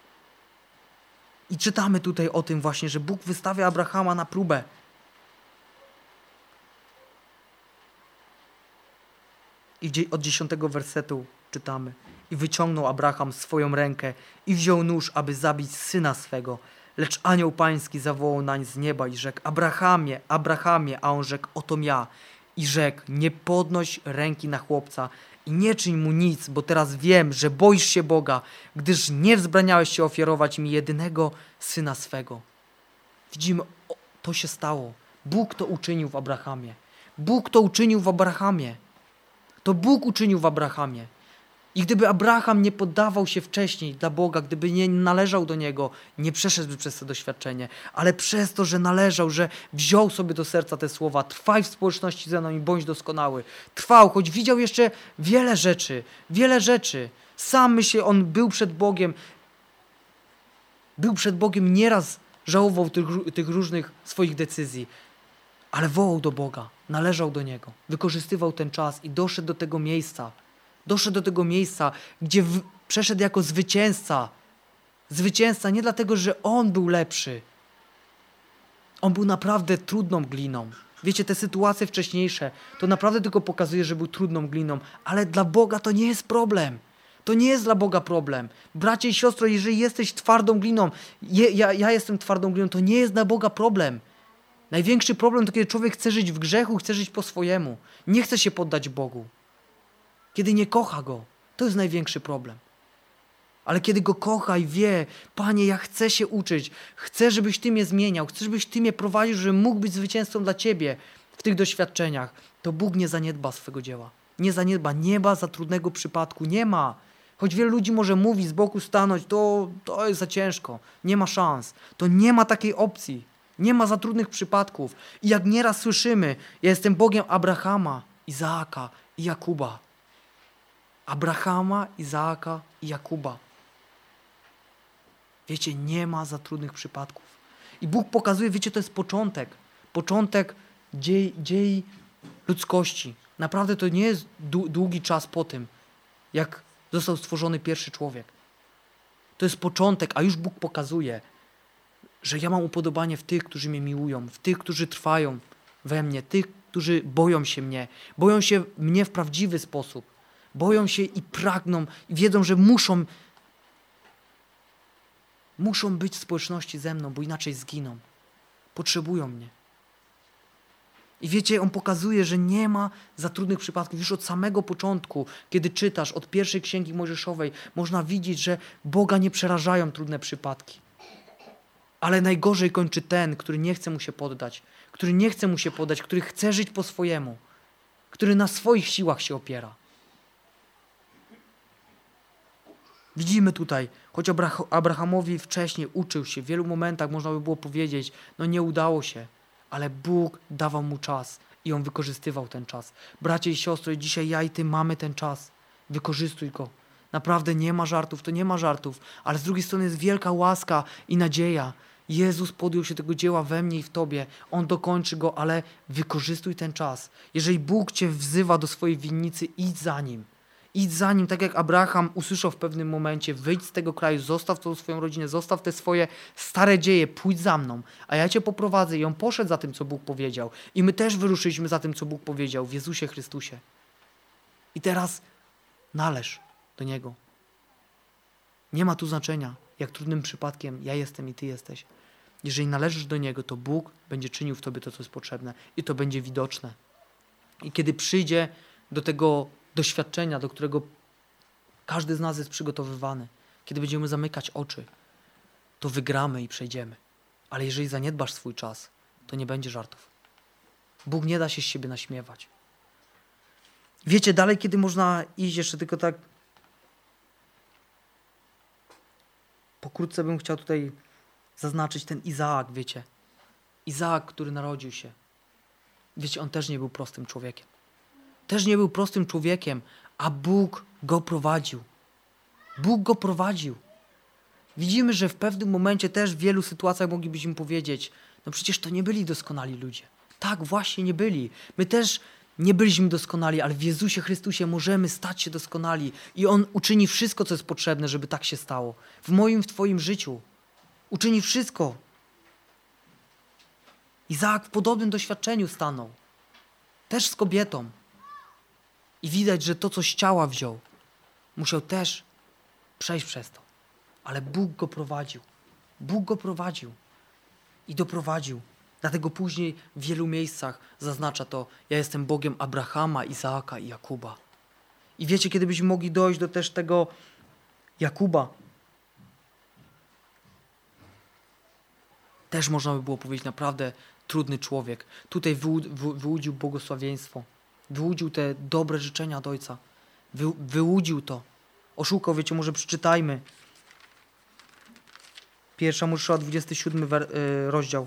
I czytamy tutaj o tym właśnie, że Bóg wystawia Abrahama na próbę. I od dziesiątego wersetu czytamy. I wyciągnął Abraham swoją rękę i wziął nóż, aby zabić syna swego. Lecz anioł pański zawołał nań z nieba i rzekł: Abrahamie, Abrahamie, a on rzekł: otom ja. I rzekł: nie podnoś ręki na chłopca i nie czyń mu nic, bo teraz wiem, że boisz się Boga, gdyż nie wzbraniałeś się ofiarować mi jedynego syna swego. Widzimy, o, to się stało. Bóg to uczynił w Abrahamie. Bóg to uczynił w Abrahamie. To Bóg uczynił w Abrahamie. I gdyby Abraham nie poddawał się wcześniej dla Boga, gdyby nie należał do Niego, nie przeszedłby przez to doświadczenie. Ale przez to, że należał, że wziął sobie do serca te słowa: trwaj w społeczności ze mną i bądź doskonały. Trwał, choć widział jeszcze wiele rzeczy, wiele rzeczy. Sam myśli, on był przed Bogiem. Był przed Bogiem, nieraz żałował tych, tych różnych swoich decyzji. Ale wołał do Boga, należał do Niego, wykorzystywał ten czas i doszedł do tego miejsca. Doszedł do tego miejsca, gdzie w, przeszedł jako zwycięzca. Zwycięzca nie dlatego, że on był lepszy. On był naprawdę trudną gliną. Wiecie, te sytuacje wcześniejsze, to naprawdę tylko pokazuje, że był trudną gliną, ale dla Boga to nie jest problem. To nie jest dla Boga problem. Bracie i siostro, jeżeli jesteś twardą gliną, je, ja, ja jestem twardą gliną, to nie jest dla Boga problem. Największy problem to, kiedy człowiek chce żyć w grzechu, chce żyć po swojemu. Nie chce się poddać Bogu. Kiedy nie kocha Go, to jest największy problem. Ale kiedy Go kocha i wie: Panie, ja chcę się uczyć, chcę, żebyś Ty mnie zmieniał, chcę, żebyś Ty mnie prowadził, żebym mógł być zwycięzcą dla Ciebie w tych doświadczeniach, to Bóg nie zaniedba swego dzieła. Nie zaniedba, nie ma za trudnego przypadku, nie ma. Choć wielu ludzi może mówić, z boku stanąć, to, to jest za ciężko, nie ma szans. To nie ma takiej opcji. Nie ma za trudnych przypadków. I jak nieraz słyszymy: ja jestem Bogiem Abrahama, Izaaka i Jakuba. Abrahama, Izaaka i Jakuba. Wiecie, nie ma za trudnych przypadków. I Bóg pokazuje, wiecie, to jest początek. Początek dziei, dziei ludzkości. Naprawdę to nie jest długi czas po tym, jak został stworzony pierwszy człowiek. To jest początek, a już Bóg pokazuje, że ja mam upodobanie w tych, którzy mnie miłują, w tych, którzy trwają we mnie, tych, którzy boją się mnie, boją się mnie w prawdziwy sposób, boją się i pragną i wiedzą, że muszą, muszą być w społeczności ze mną, bo inaczej zginą. Potrzebują mnie. I wiecie, on pokazuje, że nie ma za trudnych przypadków. Już od samego początku, kiedy czytasz od pierwszej księgi Mojżeszowej, można widzieć, że Boga nie przerażają trudne przypadki. Ale najgorzej kończy ten, który nie chce mu się poddać, który nie chce mu się poddać, który chce żyć po swojemu, który na swoich siłach się opiera. Widzimy tutaj, choć Abrahamowi wcześniej uczył się, w wielu momentach można by było powiedzieć, no nie udało się, ale Bóg dawał mu czas i on wykorzystywał ten czas. Bracie i siostry, dzisiaj ja i ty mamy ten czas. Wykorzystuj go. Naprawdę nie ma żartów, to nie ma żartów, ale z drugiej strony jest wielka łaska i nadzieja. Jezus podjął się tego dzieła we mnie i w tobie. On dokończy go, ale wykorzystuj ten czas. Jeżeli Bóg cię wzywa do swojej winnicy, idź za Nim. Idź za nim, tak jak Abraham usłyszał w pewnym momencie, wyjdź z tego kraju, zostaw tą swoją rodzinę, zostaw te swoje stare dzieje, pójdź za mną, a ja cię poprowadzę. I on poszedł za tym, co Bóg powiedział. I my też wyruszyliśmy za tym, co Bóg powiedział w Jezusie Chrystusie. I teraz należ do Niego. Nie ma tu znaczenia, jak trudnym przypadkiem ja jestem i ty jesteś. Jeżeli należysz do Niego, to Bóg będzie czynił w tobie to, co jest potrzebne i to będzie widoczne. I kiedy przyjdzie do tego doświadczenia, do którego każdy z nas jest przygotowywany, kiedy będziemy zamykać oczy, to wygramy i przejdziemy. Ale jeżeli zaniedbasz swój czas, to nie będzie żartów. Bóg nie da się z siebie naśmiewać. Wiecie, dalej, kiedy można iść, jeszcze tylko tak pokrótce bym chciał tutaj zaznaczyć ten Izaak, wiecie. Izaak, który narodził się. Wiecie, on też nie był prostym człowiekiem. Też nie był prostym człowiekiem, a Bóg go prowadził. Bóg go prowadził. Widzimy, że w pewnym momencie też w wielu sytuacjach moglibyśmy powiedzieć, no przecież to nie byli doskonali ludzie. Tak, właśnie nie byli. My też nie byliśmy doskonali, ale w Jezusie Chrystusie możemy stać się doskonali i On uczyni wszystko, co jest potrzebne, żeby tak się stało. W moim, w twoim życiu. Uczyni wszystko. Izaak w podobnym doświadczeniu stanął. Też z kobietą. I widać, że to, co z ciała wziął, musiał też przejść przez to. Ale Bóg go prowadził. Bóg go prowadził. I doprowadził. Dlatego później w wielu miejscach zaznacza to, ja jestem Bogiem Abrahama, Izaaka i Jakuba. I wiecie, kiedy byśmy mogli dojść do też tego Jakuba, też można by było powiedzieć naprawdę trudny człowiek. Tutaj wyłudził błogosławieństwo. Wyłudził te dobre życzenia od Ojca. Wy, wyłudził to. Oszukał, wiecie, może przeczytajmy. Pierwsza Mojżeszowa, dwudziesty siódmy rozdział.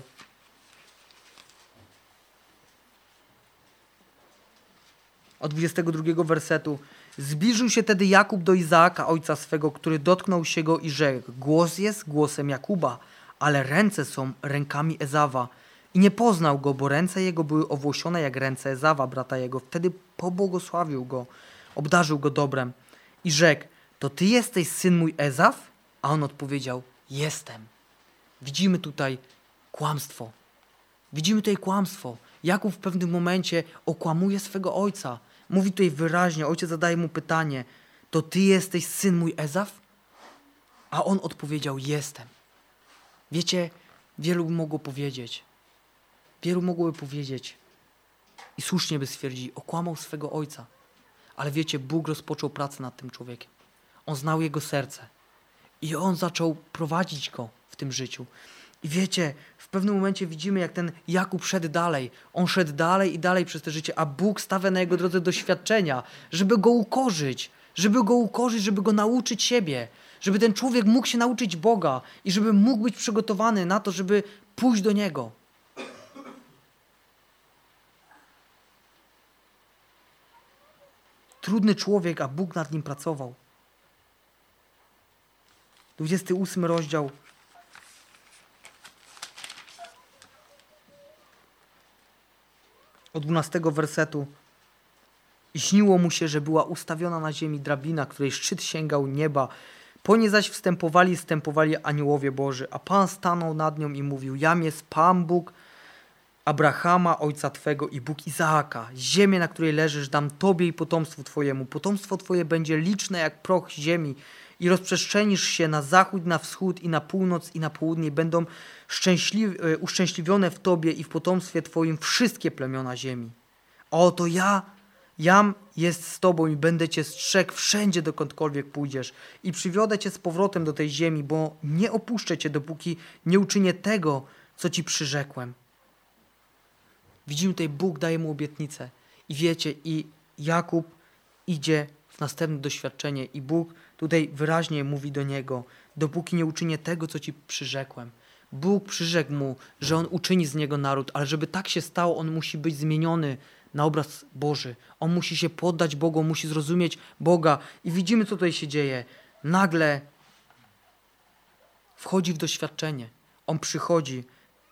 Od dwudziestego drugiego wersetu. Zbliżył się tedy Jakub do Izaaka, ojca swego, który dotknął się go i rzekł, głos jest głosem Jakuba, ale ręce są rękami Ezawa. I nie poznał go, bo ręce jego były owłosione jak ręce Ezawa, brata jego. Wtedy pobłogosławił go, obdarzył go dobrem i rzekł, to ty jesteś syn mój Ezaw? A on odpowiedział, jestem. Widzimy tutaj kłamstwo. Widzimy tutaj kłamstwo. Jakub w pewnym momencie okłamuje swego ojca. Mówi tutaj wyraźnie, ojciec zadaje mu pytanie, to ty jesteś syn mój Ezaw? A on odpowiedział, jestem. Wiecie, wielu by mogło powiedzieć, wielu mogłoby powiedzieć i słusznie by stwierdzili, okłamał swego ojca. Ale wiecie, Bóg rozpoczął pracę nad tym człowiekiem. On znał jego serce i on zaczął prowadzić go w tym życiu. I wiecie, w pewnym momencie widzimy, jak ten Jakub szedł dalej. On szedł dalej i dalej przez to życie, a Bóg stawia na jego drodze doświadczenia, żeby go ukorzyć, żeby go ukorzyć, żeby go nauczyć siebie, żeby ten człowiek mógł się nauczyć Boga i żeby mógł być przygotowany na to, żeby pójść do Niego. Trudny człowiek, a Bóg nad nim pracował. dwudziesty ósmy rozdział. Od dwunastego wersetu. I śniło mu się, że była ustawiona na ziemi drabina, której szczyt sięgał nieba. Po nie zaś wstępowali, wstępowali aniołowie Boży, a Pan stanął nad nią i mówił, jam jest Pan Bóg Abrahama, ojca twego i Bóg Izaaka. Ziemię, na której leżysz, dam tobie i potomstwu twojemu. Potomstwo twoje będzie liczne jak proch ziemi i rozprzestrzenisz się na zachód, na wschód i na północ i na południe. Będą szczęśliwi- uszczęśliwione w tobie i w potomstwie twoim wszystkie plemiona ziemi. A oto ja, jam jest z tobą i będę cię strzegł wszędzie, dokądkolwiek pójdziesz. I przywiodę cię z powrotem do tej ziemi, bo nie opuszczę cię, dopóki nie uczynię tego, co ci przyrzekłem. Widzimy tutaj, Bóg daje mu obietnicę. I wiecie, i Jakub idzie w następne doświadczenie i Bóg tutaj wyraźnie mówi do niego, dopóki nie uczynię tego, co ci przyrzekłem. Bóg przyrzekł mu, że on uczyni z niego naród, ale żeby tak się stało, on musi być zmieniony na obraz Boży. On musi się poddać Bogu, on musi zrozumieć Boga. I widzimy, co tutaj się dzieje. Nagle wchodzi w doświadczenie. On przychodzi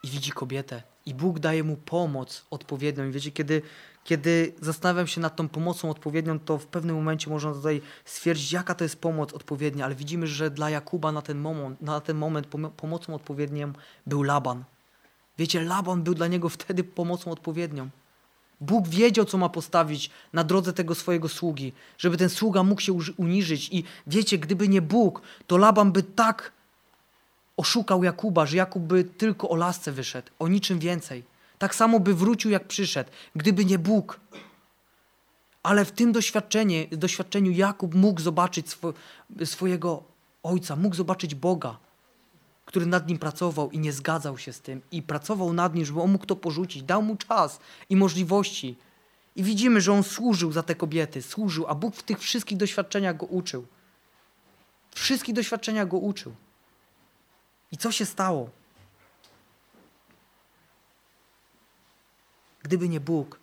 i widzi kobietę. I Bóg daje mu pomoc odpowiednią. I wiecie, kiedy, kiedy zastanawiam się nad tą pomocą odpowiednią, to w pewnym momencie można tutaj stwierdzić, jaka to jest pomoc odpowiednia. Ale widzimy, że dla Jakuba na ten moment, na ten moment pomocą odpowiednią był Laban. Wiecie, Laban był dla niego wtedy pomocą odpowiednią. Bóg wiedział, co ma postawić na drodze tego swojego sługi, żeby ten sługa mógł się uniżyć. I wiecie, gdyby nie Bóg, to Laban by tak oszukał Jakuba, że Jakub by tylko o lasce wyszedł, o niczym więcej. Tak samo by wrócił, jak przyszedł, gdyby nie Bóg. Ale w tym doświadczeniu, doświadczeniu Jakub mógł zobaczyć swo, swojego ojca, mógł zobaczyć Boga, który nad nim pracował i nie zgadzał się z tym. I pracował nad nim, żeby on mógł to porzucić. Dał mu czas i możliwości. I widzimy, że on służył za te kobiety, służył, a Bóg w tych wszystkich doświadczeniach go uczył. W wszystkich doświadczeniach go uczył. I co się stało? Gdyby nie Bóg,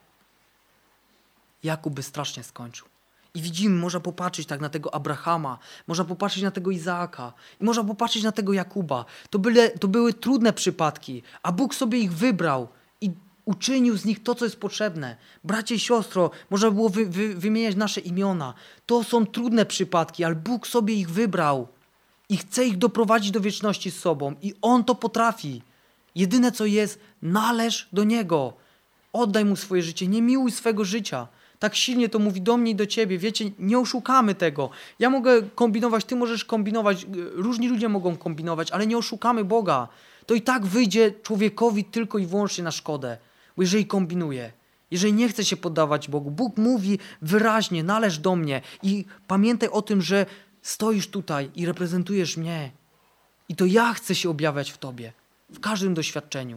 Jakub by strasznie skończył. I widzimy, można popatrzeć tak na tego Abrahama, można popatrzeć na tego Izaaka i można popatrzeć na tego Jakuba. To, byle, to były trudne przypadki, a Bóg sobie ich wybrał i uczynił z nich to, co jest potrzebne. Bracie i siostro, można było wy, wy, wymieniać nasze imiona. To są trudne przypadki, ale Bóg sobie ich wybrał i chce ich doprowadzić do wieczności z sobą. I On to potrafi. Jedyne, co jest, należ do Niego. Oddaj Mu swoje życie, nie miłuj swego życia. Tak silnie to mówi do mnie i do ciebie. Wiecie, nie oszukamy tego. Ja mogę kombinować, ty możesz kombinować, różni ludzie mogą kombinować, ale nie oszukamy Boga. To i tak wyjdzie człowiekowi tylko i wyłącznie na szkodę. Bo jeżeli kombinuje, jeżeli nie chce się poddawać Bogu, Bóg mówi wyraźnie, należ do mnie i pamiętaj o tym, że stoisz tutaj i reprezentujesz mnie. I to ja chcę się objawiać w tobie, w każdym doświadczeniu.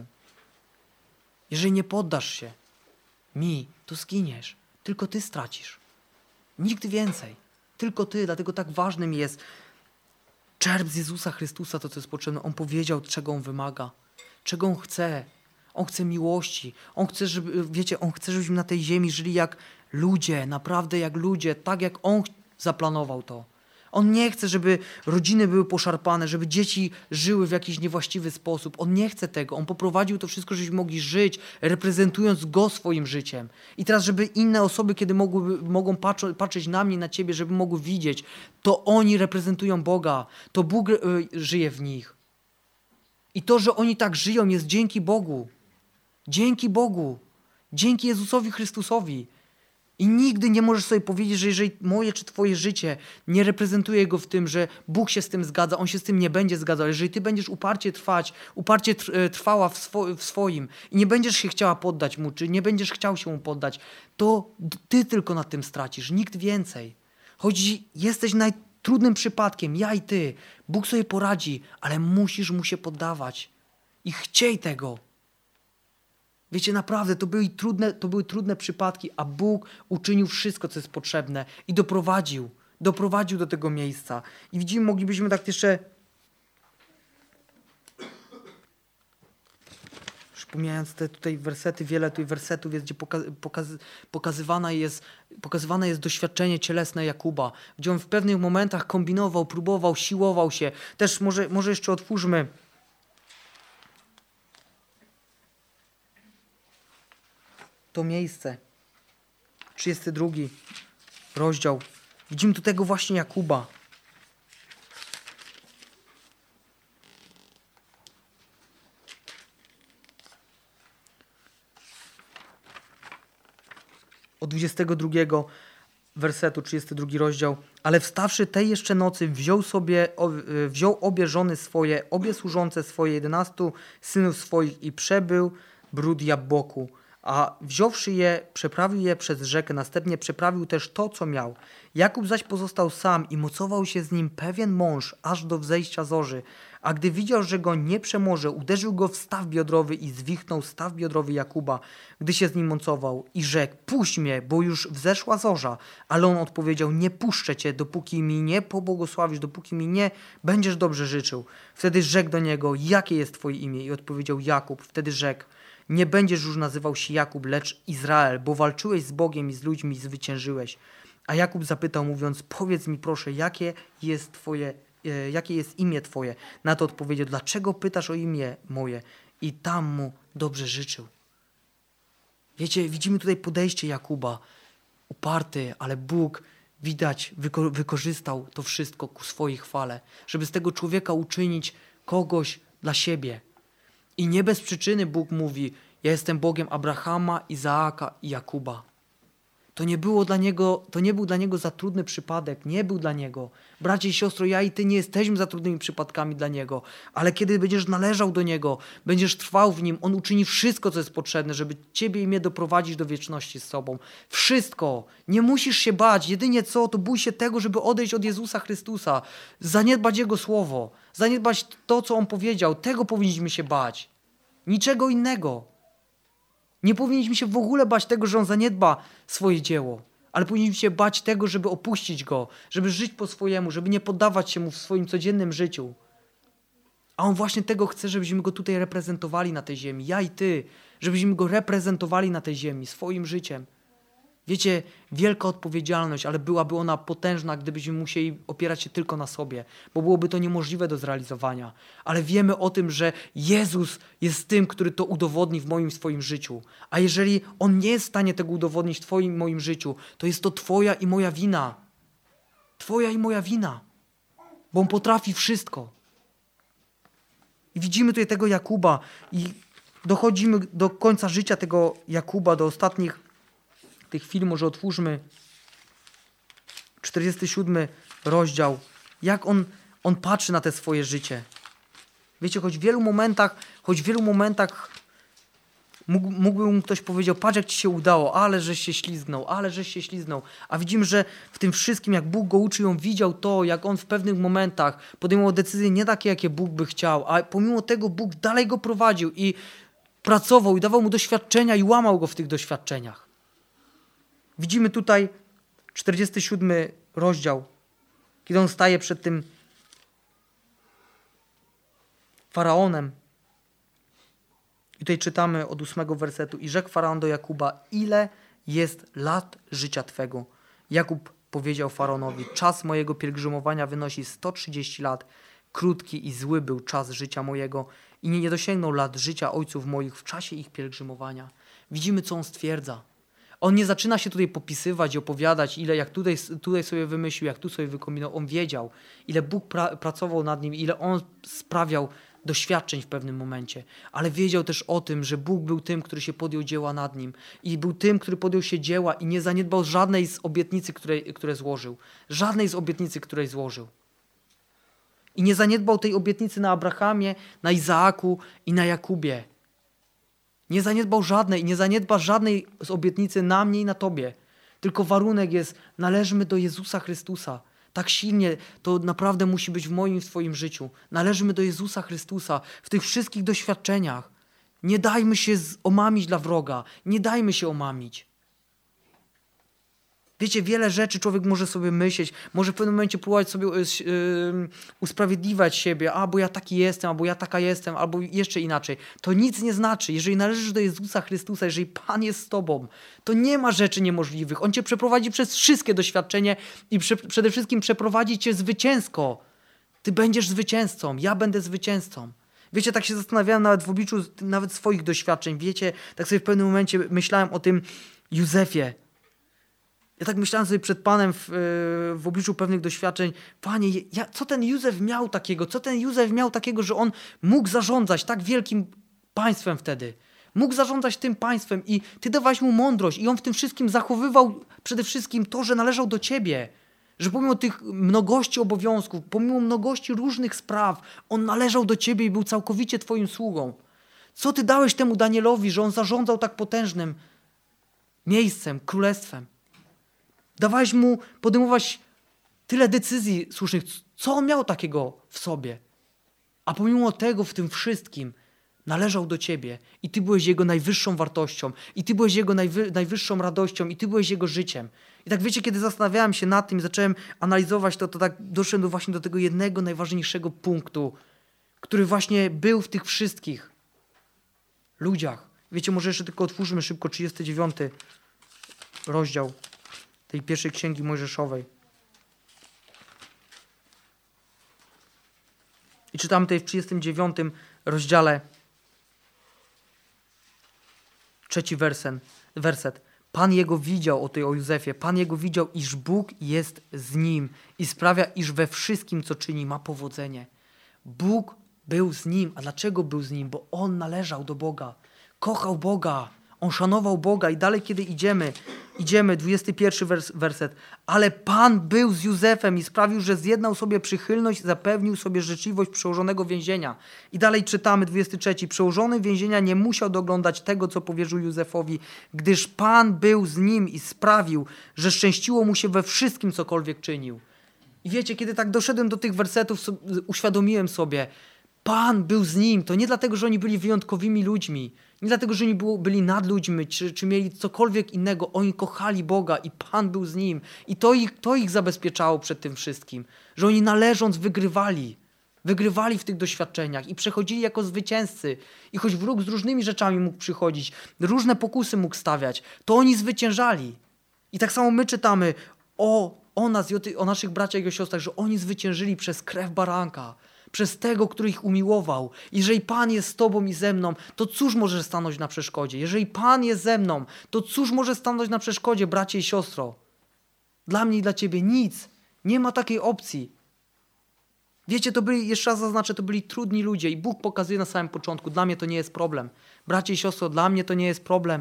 Jeżeli nie poddasz się mi, to zginiesz. Tylko ty stracisz. Nikt więcej. Tylko ty. Dlatego tak ważnym jest czerp z Jezusa Chrystusa, to co jest potrzebne. On powiedział, czego On wymaga. Czego On chce. On chce miłości. On chce, żeby, wiecie, On chce, żebyśmy na tej ziemi żyli jak ludzie. Naprawdę jak ludzie. Tak jak On zaplanował to. On nie chce, żeby rodziny były poszarpane, żeby dzieci żyły w jakiś niewłaściwy sposób. On nie chce tego. On poprowadził to wszystko, żebyśmy mogli żyć, reprezentując Go swoim życiem. I teraz, żeby inne osoby, kiedy mogły, mogą patrzeć, patrzeć na mnie, na ciebie, żeby mogły widzieć, to oni reprezentują Boga. To Bóg y, żyje w nich. I to, że oni tak żyją, jest dzięki Bogu. Dzięki Bogu. Dzięki Jezusowi Chrystusowi. I nigdy nie możesz sobie powiedzieć, że jeżeli moje czy twoje życie nie reprezentuje go w tym, że Bóg się z tym zgadza, On się z tym nie będzie zgadzał. Jeżeli ty będziesz uparcie trwać, uparcie trwała w, swo w swoim i nie będziesz się chciała poddać Mu, czy nie będziesz chciał się Mu poddać, to ty tylko na tym stracisz, nikt więcej. Choć jesteś najtrudnym przypadkiem, ja i ty, Bóg sobie poradzi, ale musisz Mu się poddawać. I chciej tego. Wiecie, naprawdę, to były, trudne, to były trudne przypadki, a Bóg uczynił wszystko, co jest potrzebne i doprowadził, doprowadził do tego miejsca. I widzimy, moglibyśmy tak jeszcze, przypomniając te tutaj wersety, wiele tutaj wersetów jest, gdzie pokaz, pokaz, pokazywane, jest, pokazywane jest doświadczenie cielesne Jakuba, gdzie on w pewnych momentach kombinował, próbował, siłował się. Też może, może jeszcze otwórzmy to miejsce. trzydziesty drugi rozdział. Widzimy tu tego właśnie Jakuba. Od dwudziestego drugiego wersetu, trzydziesty drugi rozdział. Ale wstawszy tej jeszcze nocy wziął sobie, wziął obie żony swoje, obie służące swoje, jedenastu synów swoich i przebył bród Jabboku. A wziąwszy je, przeprawił je przez rzekę, następnie przeprawił też to, co miał. Jakub zaś pozostał sam i mocował się z nim pewien mąż, aż do wzejścia zorzy. A gdy widział, że go nie przemoże, uderzył go w staw biodrowy i zwichnął staw biodrowy Jakuba, gdy się z nim mocował. I rzekł, puść mnie, bo już wzeszła zorza. Ale on odpowiedział, nie puszczę cię, dopóki mi nie pobłogosławisz, dopóki mi nie będziesz dobrze życzył. Wtedy rzekł do niego, jakie jest twoje imię? I odpowiedział Jakub. Wtedy rzekł, nie będziesz już nazywał się Jakub, lecz Izrael, bo walczyłeś z Bogiem i z ludźmi i zwyciężyłeś. A Jakub zapytał, mówiąc, powiedz mi proszę, jakie jest twoje, e, jakie jest imię twoje? Na to odpowiedział, dlaczego pytasz o imię moje? i tam mu dobrze życzył. Wiecie, widzimy tutaj podejście Jakuba. Uparty, ale Bóg, widać, wyko- wykorzystał to wszystko ku swojej chwale, żeby z tego człowieka uczynić kogoś dla siebie. I nie bez przyczyny Bóg mówi, ja jestem Bogiem Abrahama, Izaaka i Jakuba. To nie było dla niego, to nie był dla niego za trudny przypadek, nie był dla niego. Bracie i siostro, ja i ty nie jesteśmy za trudnymi przypadkami dla niego, ale kiedy będziesz należał do niego, będziesz trwał w nim, on uczyni wszystko, co jest potrzebne, żeby ciebie i mnie doprowadzić do wieczności z sobą. Wszystko. Nie musisz się bać. Jedynie co, to bój się tego, żeby odejść od Jezusa Chrystusa, zaniedbać Jego słowo, zaniedbać to, co On powiedział. Tego powinniśmy się bać. Niczego innego. Nie powinniśmy się w ogóle bać tego, że On zaniedba swoje dzieło, ale powinniśmy się bać tego, żeby opuścić Go, żeby żyć po swojemu, żeby nie poddawać się Mu w swoim codziennym życiu. A On właśnie tego chce, żebyśmy Go tutaj reprezentowali na tej ziemi, ja i Ty, żebyśmy Go reprezentowali na tej ziemi swoim życiem. Wiecie, wielka odpowiedzialność, ale byłaby ona potężna, gdybyśmy musieli opierać się tylko na sobie, bo byłoby to niemożliwe do zrealizowania. Ale wiemy o tym, że Jezus jest tym, który to udowodni w moim swoim życiu. A jeżeli On nie jest w stanie tego udowodnić w Twoim i moim życiu, to jest to Twoja i moja wina. Twoja i moja wina. Bo On potrafi wszystko. I widzimy tutaj tego Jakuba i dochodzimy do końca życia tego Jakuba, do ostatnich tych chwil. Może otwórzmy czterdziesty siódmy rozdział. Jak on, on patrzy na te swoje życie. Wiecie, choć w wielu momentach, choć w wielu momentach mógł, mógłby mu ktoś powiedział, patrz jak ci się udało, ale żeś się ślizgnął, ale żeś się ślizgnął. A widzimy, że w tym wszystkim, jak Bóg go uczył, on widział to, jak on w pewnych momentach podejmował decyzje nie takie, jakie Bóg by chciał, a pomimo tego Bóg dalej go prowadził i pracował i dawał mu doświadczenia i łamał go w tych doświadczeniach. Widzimy tutaj czterdziesty siódmy rozdział, kiedy on staje przed tym faraonem. I tutaj czytamy od ósmego wersetu. I rzekł faraon do Jakuba, ile jest lat życia twego? Jakub powiedział faraonowi, czas mojego pielgrzymowania wynosi sto trzydzieści lat. Krótki i zły był czas życia mojego i nie, nie dosięgnął lat życia ojców moich w czasie ich pielgrzymowania. Widzimy, co on stwierdza. On nie zaczyna się tutaj popisywać i opowiadać, ile jak tutaj, tutaj sobie wymyślił, jak tu sobie wykombinował. On wiedział, ile Bóg pra, pracował nad nim, ile on sprawiał doświadczeń w pewnym momencie. Ale wiedział też o tym, że Bóg był tym, który się podjął dzieła nad nim. I był tym, który podjął się dzieła i nie zaniedbał żadnej z obietnicy, które, które złożył. Żadnej z obietnicy, której złożył. I nie zaniedbał tej obietnicy na Abrahamie, na Izaaku i na Jakubie. Nie zaniedbał żadnej i nie zaniedba żadnej z obietnicy na mnie i na tobie. Tylko warunek jest, należymy do Jezusa Chrystusa. Tak silnie to naprawdę musi być w moim i w twoim życiu. Należymy do Jezusa Chrystusa w tych wszystkich doświadczeniach. Nie dajmy się omamić dla wroga. Nie dajmy się omamić. Wiecie, wiele rzeczy człowiek może sobie myśleć, może w pewnym momencie próbować sobie yy, usprawiedliwiać siebie, a bo ja taki jestem, albo ja taka jestem, albo jeszcze inaczej. To nic nie znaczy. Jeżeli należysz do Jezusa Chrystusa, jeżeli Pan jest z tobą, to nie ma rzeczy niemożliwych. On cię przeprowadzi przez wszystkie doświadczenia i prze, przede wszystkim przeprowadzi cię zwycięsko. Ty będziesz zwycięzcą, ja będę zwycięzcą. Wiecie, tak się zastanawiałem nawet w obliczu nawet swoich doświadczeń. Wiecie, tak sobie w pewnym momencie myślałem o tym Józefie. Ja tak myślałem sobie przed Panem w, w obliczu pewnych doświadczeń. Panie, ja, co ten Józef miał takiego? Co ten Józef miał takiego, że on mógł zarządzać tak wielkim państwem wtedy? Mógł zarządzać tym państwem i Ty dawałeś mu mądrość i on w tym wszystkim zachowywał przede wszystkim to, że należał do Ciebie. Że pomimo tych mnogości obowiązków, pomimo mnogości różnych spraw, on należał do Ciebie i był całkowicie Twoim sługą. Co Ty dałeś temu Danielowi, że on zarządzał tak potężnym miejscem, królestwem? Dawałeś mu podejmować tyle decyzji słusznych. Co on miał takiego w sobie? A pomimo tego w tym wszystkim należał do Ciebie i Ty byłeś jego najwyższą wartością i Ty byłeś jego najwy, najwyższą radością i Ty byłeś jego życiem. I tak wiecie, kiedy zastanawiałem się nad tym i zacząłem analizować to, to tak doszedłem do właśnie do tego jednego najważniejszego punktu, który właśnie był w tych wszystkich ludziach. Wiecie, może jeszcze tylko otwórzmy szybko trzydziesty dziewiąty rozdział tej pierwszej księgi mojżeszowej. I czytamy tutaj w trzydziestym dziewiątym rozdziale Trzeci wersen, werset. Pan jego widział, o tej o Józefie, Pan jego widział, iż Bóg jest z nim i sprawia, iż we wszystkim, co czyni, ma powodzenie. Bóg był z nim. A dlaczego był z nim? Bo on należał do Boga. Kochał Boga. On szanował Boga. I dalej, kiedy idziemy, idziemy, dwudziesty pierwszy wers, werset. Ale Pan był z Józefem i sprawił, że zjednał sobie przychylność, zapewnił sobie życzliwość przełożonego więzienia. I dalej czytamy, dwudziesty trzeci. Przełożony więzienia nie musiał doglądać tego, co powierzył Józefowi, gdyż Pan był z nim i sprawił, że szczęściło mu się we wszystkim, cokolwiek czynił. I wiecie, kiedy tak doszedłem do tych wersetów, uświadomiłem sobie, Pan był z nim. To nie dlatego, że oni byli wyjątkowymi ludźmi. Nie dlatego, że oni byli nad ludźmi, czy, czy mieli cokolwiek innego. Oni kochali Boga i Pan był z nim. I to ich, to ich zabezpieczało przed tym wszystkim. Że oni należąc wygrywali. Wygrywali w tych doświadczeniach i przechodzili jako zwycięzcy. I choć wróg z różnymi rzeczami mógł przychodzić, różne pokusy mógł stawiać, to oni zwyciężali. I tak samo my czytamy o, o nas i o, ty, o naszych braciach i siostrach, że oni zwyciężyli przez krew baranka. Przez tego, który ich umiłował. Jeżeli Pan jest z tobą i ze mną, to cóż może stanąć na przeszkodzie? Jeżeli Pan jest ze mną, to cóż może stanąć na przeszkodzie, bracie i siostro? Dla mnie i dla ciebie nic. Nie ma takiej opcji. Wiecie, to byli, jeszcze raz zaznaczę, to byli trudni ludzie i Bóg pokazuje na samym początku, dla mnie to nie jest problem. Bracie i siostro, dla mnie to nie jest problem.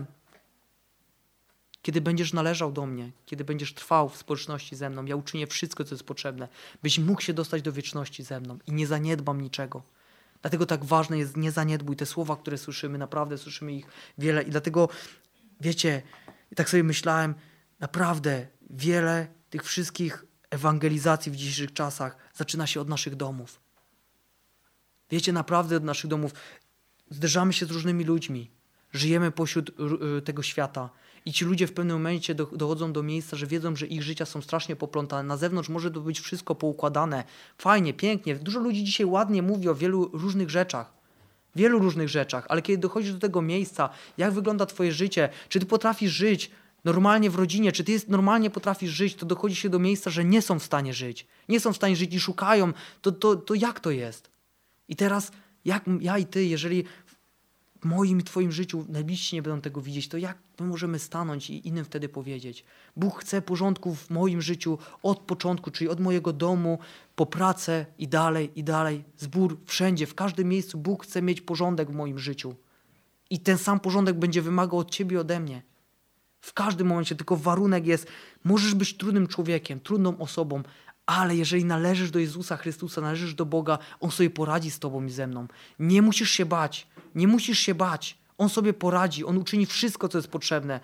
Kiedy będziesz należał do mnie, kiedy będziesz trwał w społeczności ze mną, ja uczynię wszystko, co jest potrzebne, byś mógł się dostać do wieczności ze mną i nie zaniedbam niczego. Dlatego tak ważne jest, nie zaniedbuj. Te słowa, które słyszymy, naprawdę słyszymy ich wiele i dlatego, wiecie, tak sobie myślałem, naprawdę wiele tych wszystkich ewangelizacji w dzisiejszych czasach zaczyna się od naszych domów. Wiecie, naprawdę od naszych domów. Zderzamy się z różnymi ludźmi, żyjemy pośród tego świata. I ci ludzie w pewnym momencie do, dochodzą do miejsca, że wiedzą, że ich życia są strasznie poplątane. Na zewnątrz może to być wszystko poukładane. Fajnie, pięknie. Dużo ludzi dzisiaj ładnie mówi o wielu różnych rzeczach. Wielu różnych rzeczach. Ale kiedy dochodzisz do tego miejsca, jak wygląda twoje życie, czy ty potrafisz żyć normalnie w rodzinie, czy ty jest, normalnie potrafisz żyć, to dochodzi się do miejsca, że nie są w stanie żyć. Nie są w stanie żyć i szukają. To, to, to jak to jest? I teraz jak ja i ty, jeżeli w moim i twoim życiu najbliżsi nie będą tego widzieć, to jak my możemy stanąć i innym wtedy powiedzieć? Bóg chce porządku w moim życiu od początku, czyli od mojego domu, po pracę i dalej, i dalej. Zbór wszędzie, w każdym miejscu Bóg chce mieć porządek w moim życiu. I ten sam porządek będzie wymagał od ciebie i ode mnie. W każdym momencie, tylko warunek jest, możesz być trudnym człowiekiem, trudną osobą, ale jeżeli należysz do Jezusa Chrystusa, należysz do Boga, On sobie poradzi z tobą i ze mną. Nie musisz się bać. Nie musisz się bać. On sobie poradzi. On uczyni wszystko, co jest potrzebne,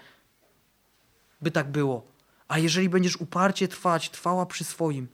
by tak było. A jeżeli będziesz uparcie trwać, trwała przy swoim,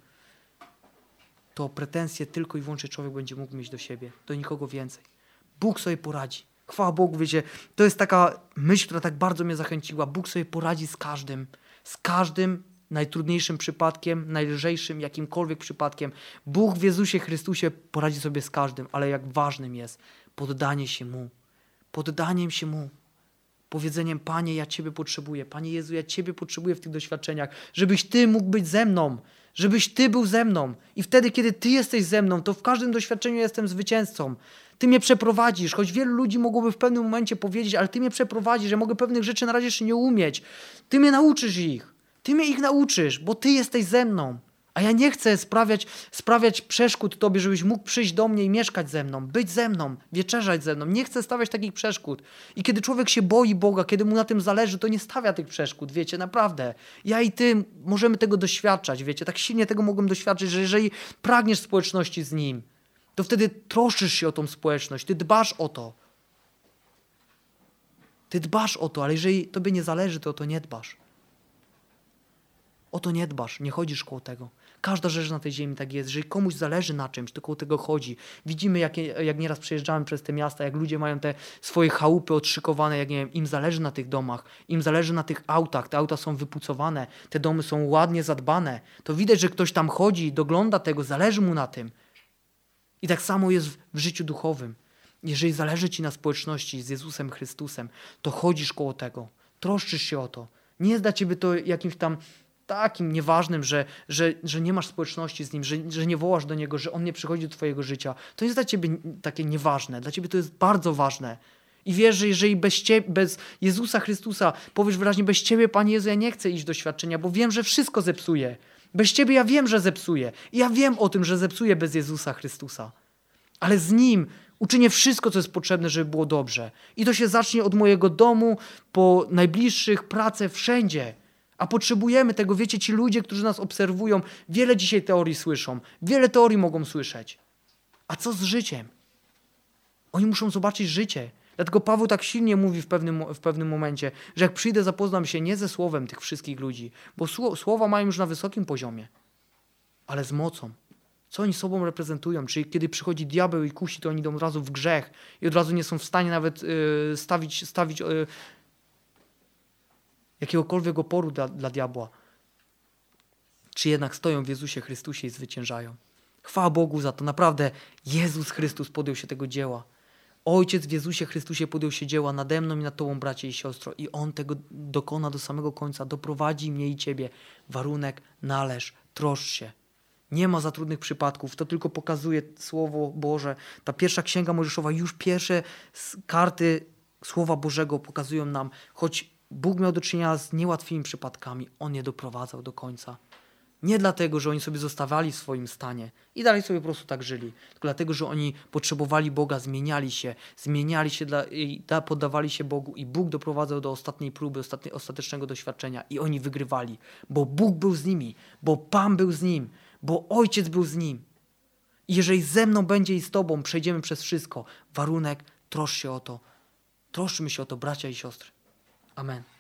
to pretensje tylko i wyłącznie człowiek będzie mógł mieć do siebie. Do nikogo więcej. Bóg sobie poradzi. Chwała Bogu, wiecie, to jest taka myśl, która tak bardzo mnie zachęciła. Bóg sobie poradzi z każdym. Z każdym najtrudniejszym przypadkiem, najlżejszym jakimkolwiek przypadkiem. Bóg w Jezusie Chrystusie poradzi sobie z każdym, ale jak ważnym jest poddanie się Mu. Poddaniem się Mu. Powiedzeniem, Panie, ja Ciebie potrzebuję. Panie Jezu, ja Ciebie potrzebuję w tych doświadczeniach, żebyś Ty mógł być ze mną. Żebyś Ty był ze mną. I wtedy, kiedy Ty jesteś ze mną, to w każdym doświadczeniu jestem zwycięzcą. Ty mnie przeprowadzisz, choć wielu ludzi mogłoby w pewnym momencie powiedzieć, ale Ty mnie przeprowadzisz, że mogę pewnych rzeczy na razie jeszcze nie umieć. Ty mnie nauczysz ich. Ty mnie ich nauczysz, bo Ty jesteś ze mną. A ja nie chcę sprawiać, sprawiać przeszkód Tobie, żebyś mógł przyjść do mnie i mieszkać ze mną, być ze mną, wieczerzać ze mną. Nie chcę stawiać takich przeszkód. I kiedy człowiek się boi Boga, kiedy mu na tym zależy, to nie stawia tych przeszkód, wiecie, naprawdę. Ja i Ty możemy tego doświadczać, wiecie, tak silnie tego mogłem doświadczyć, że jeżeli pragniesz społeczności z Nim, to wtedy troszczysz się o tą społeczność, Ty dbasz o to. Ty dbasz o to, ale jeżeli Tobie nie zależy, to o to nie dbasz. O to nie dbasz, nie chodzisz koło tego. Każda rzecz na tej ziemi tak jest. Jeżeli komuś zależy na czymś, to koło tego chodzi. Widzimy, jak, jak nieraz przejeżdżamy przez te miasta, jak ludzie mają te swoje chałupy odszykowane, jak nie wiem, im zależy na tych domach, im zależy na tych autach. Te auta są wypucowane, te domy są ładnie zadbane. To widać, że ktoś tam chodzi, dogląda tego, zależy mu na tym. I tak samo jest w, w życiu duchowym. Jeżeli zależy ci na społeczności z Jezusem Chrystusem, to chodzisz koło tego. Troszczysz się o to. Nie jest dla ciebie to jakimś tam takim nieważnym, że, że, że nie masz społeczności z Nim, że, że nie wołasz do Niego, że On nie przychodzi do twojego życia. To jest dla ciebie takie nieważne. Dla ciebie to jest bardzo ważne. I wiesz, że jeżeli bez, ciebie, bez Jezusa Chrystusa powiesz wyraźnie, bez Ciebie, Panie Jezu, ja nie chcę iść do świadczenia, bo wiem, że wszystko zepsuje. Bez Ciebie ja wiem, że zepsuję. I ja wiem o tym, że zepsuję bez Jezusa Chrystusa. Ale z Nim uczynię wszystko, co jest potrzebne, żeby było dobrze. I to się zacznie od mojego domu, po najbliższych, pracę, wszędzie. A potrzebujemy tego, wiecie, ci ludzie, którzy nas obserwują, wiele dzisiaj teorii słyszą. Wiele teorii mogą słyszeć. A co z życiem? Oni muszą zobaczyć życie. Dlatego Paweł tak silnie mówi w pewnym, w pewnym momencie, że jak przyjdę, zapoznam się nie ze słowem tych wszystkich ludzi, bo słowa mają już na wysokim poziomie, ale z mocą. Co oni sobą reprezentują? Czyli kiedy przychodzi diabeł i kusi, to oni idą od razu w grzech i od razu nie są w stanie nawet yy, stawić, stawić yy, jakiegokolwiek oporu dla, dla diabła. Czy jednak stoją w Jezusie Chrystusie i zwyciężają. Chwała Bogu za to. Naprawdę Jezus Chrystus podjął się tego dzieła. Ojciec w Jezusie Chrystusie podjął się dzieła nade mną i nad Tobą, bracie i siostro. I On tego dokona do samego końca. Doprowadzi mnie i Ciebie. Warunek, należ, troszcz się. Nie ma za trudnych przypadków. To tylko pokazuje Słowo Boże. Ta pierwsza Księga Mojżeszowa, już pierwsze karty Słowa Bożego pokazują nam, choć Bóg miał do czynienia z niełatwymi przypadkami, On je doprowadzał do końca. Nie dlatego, że oni sobie zostawali w swoim stanie i dalej sobie po prostu tak żyli, tylko dlatego, że oni potrzebowali Boga, zmieniali się, zmieniali się dla, i poddawali się Bogu i Bóg doprowadzał do ostatniej próby, ostatniej, ostatecznego doświadczenia i oni wygrywali, bo Bóg był z nimi, bo Pan był z nim, bo Ojciec był z nim. I jeżeli ze mną będzie i z Tobą przejdziemy przez wszystko, warunek, troszcz się o to, troszczmy się o to, bracia i siostry. Amen.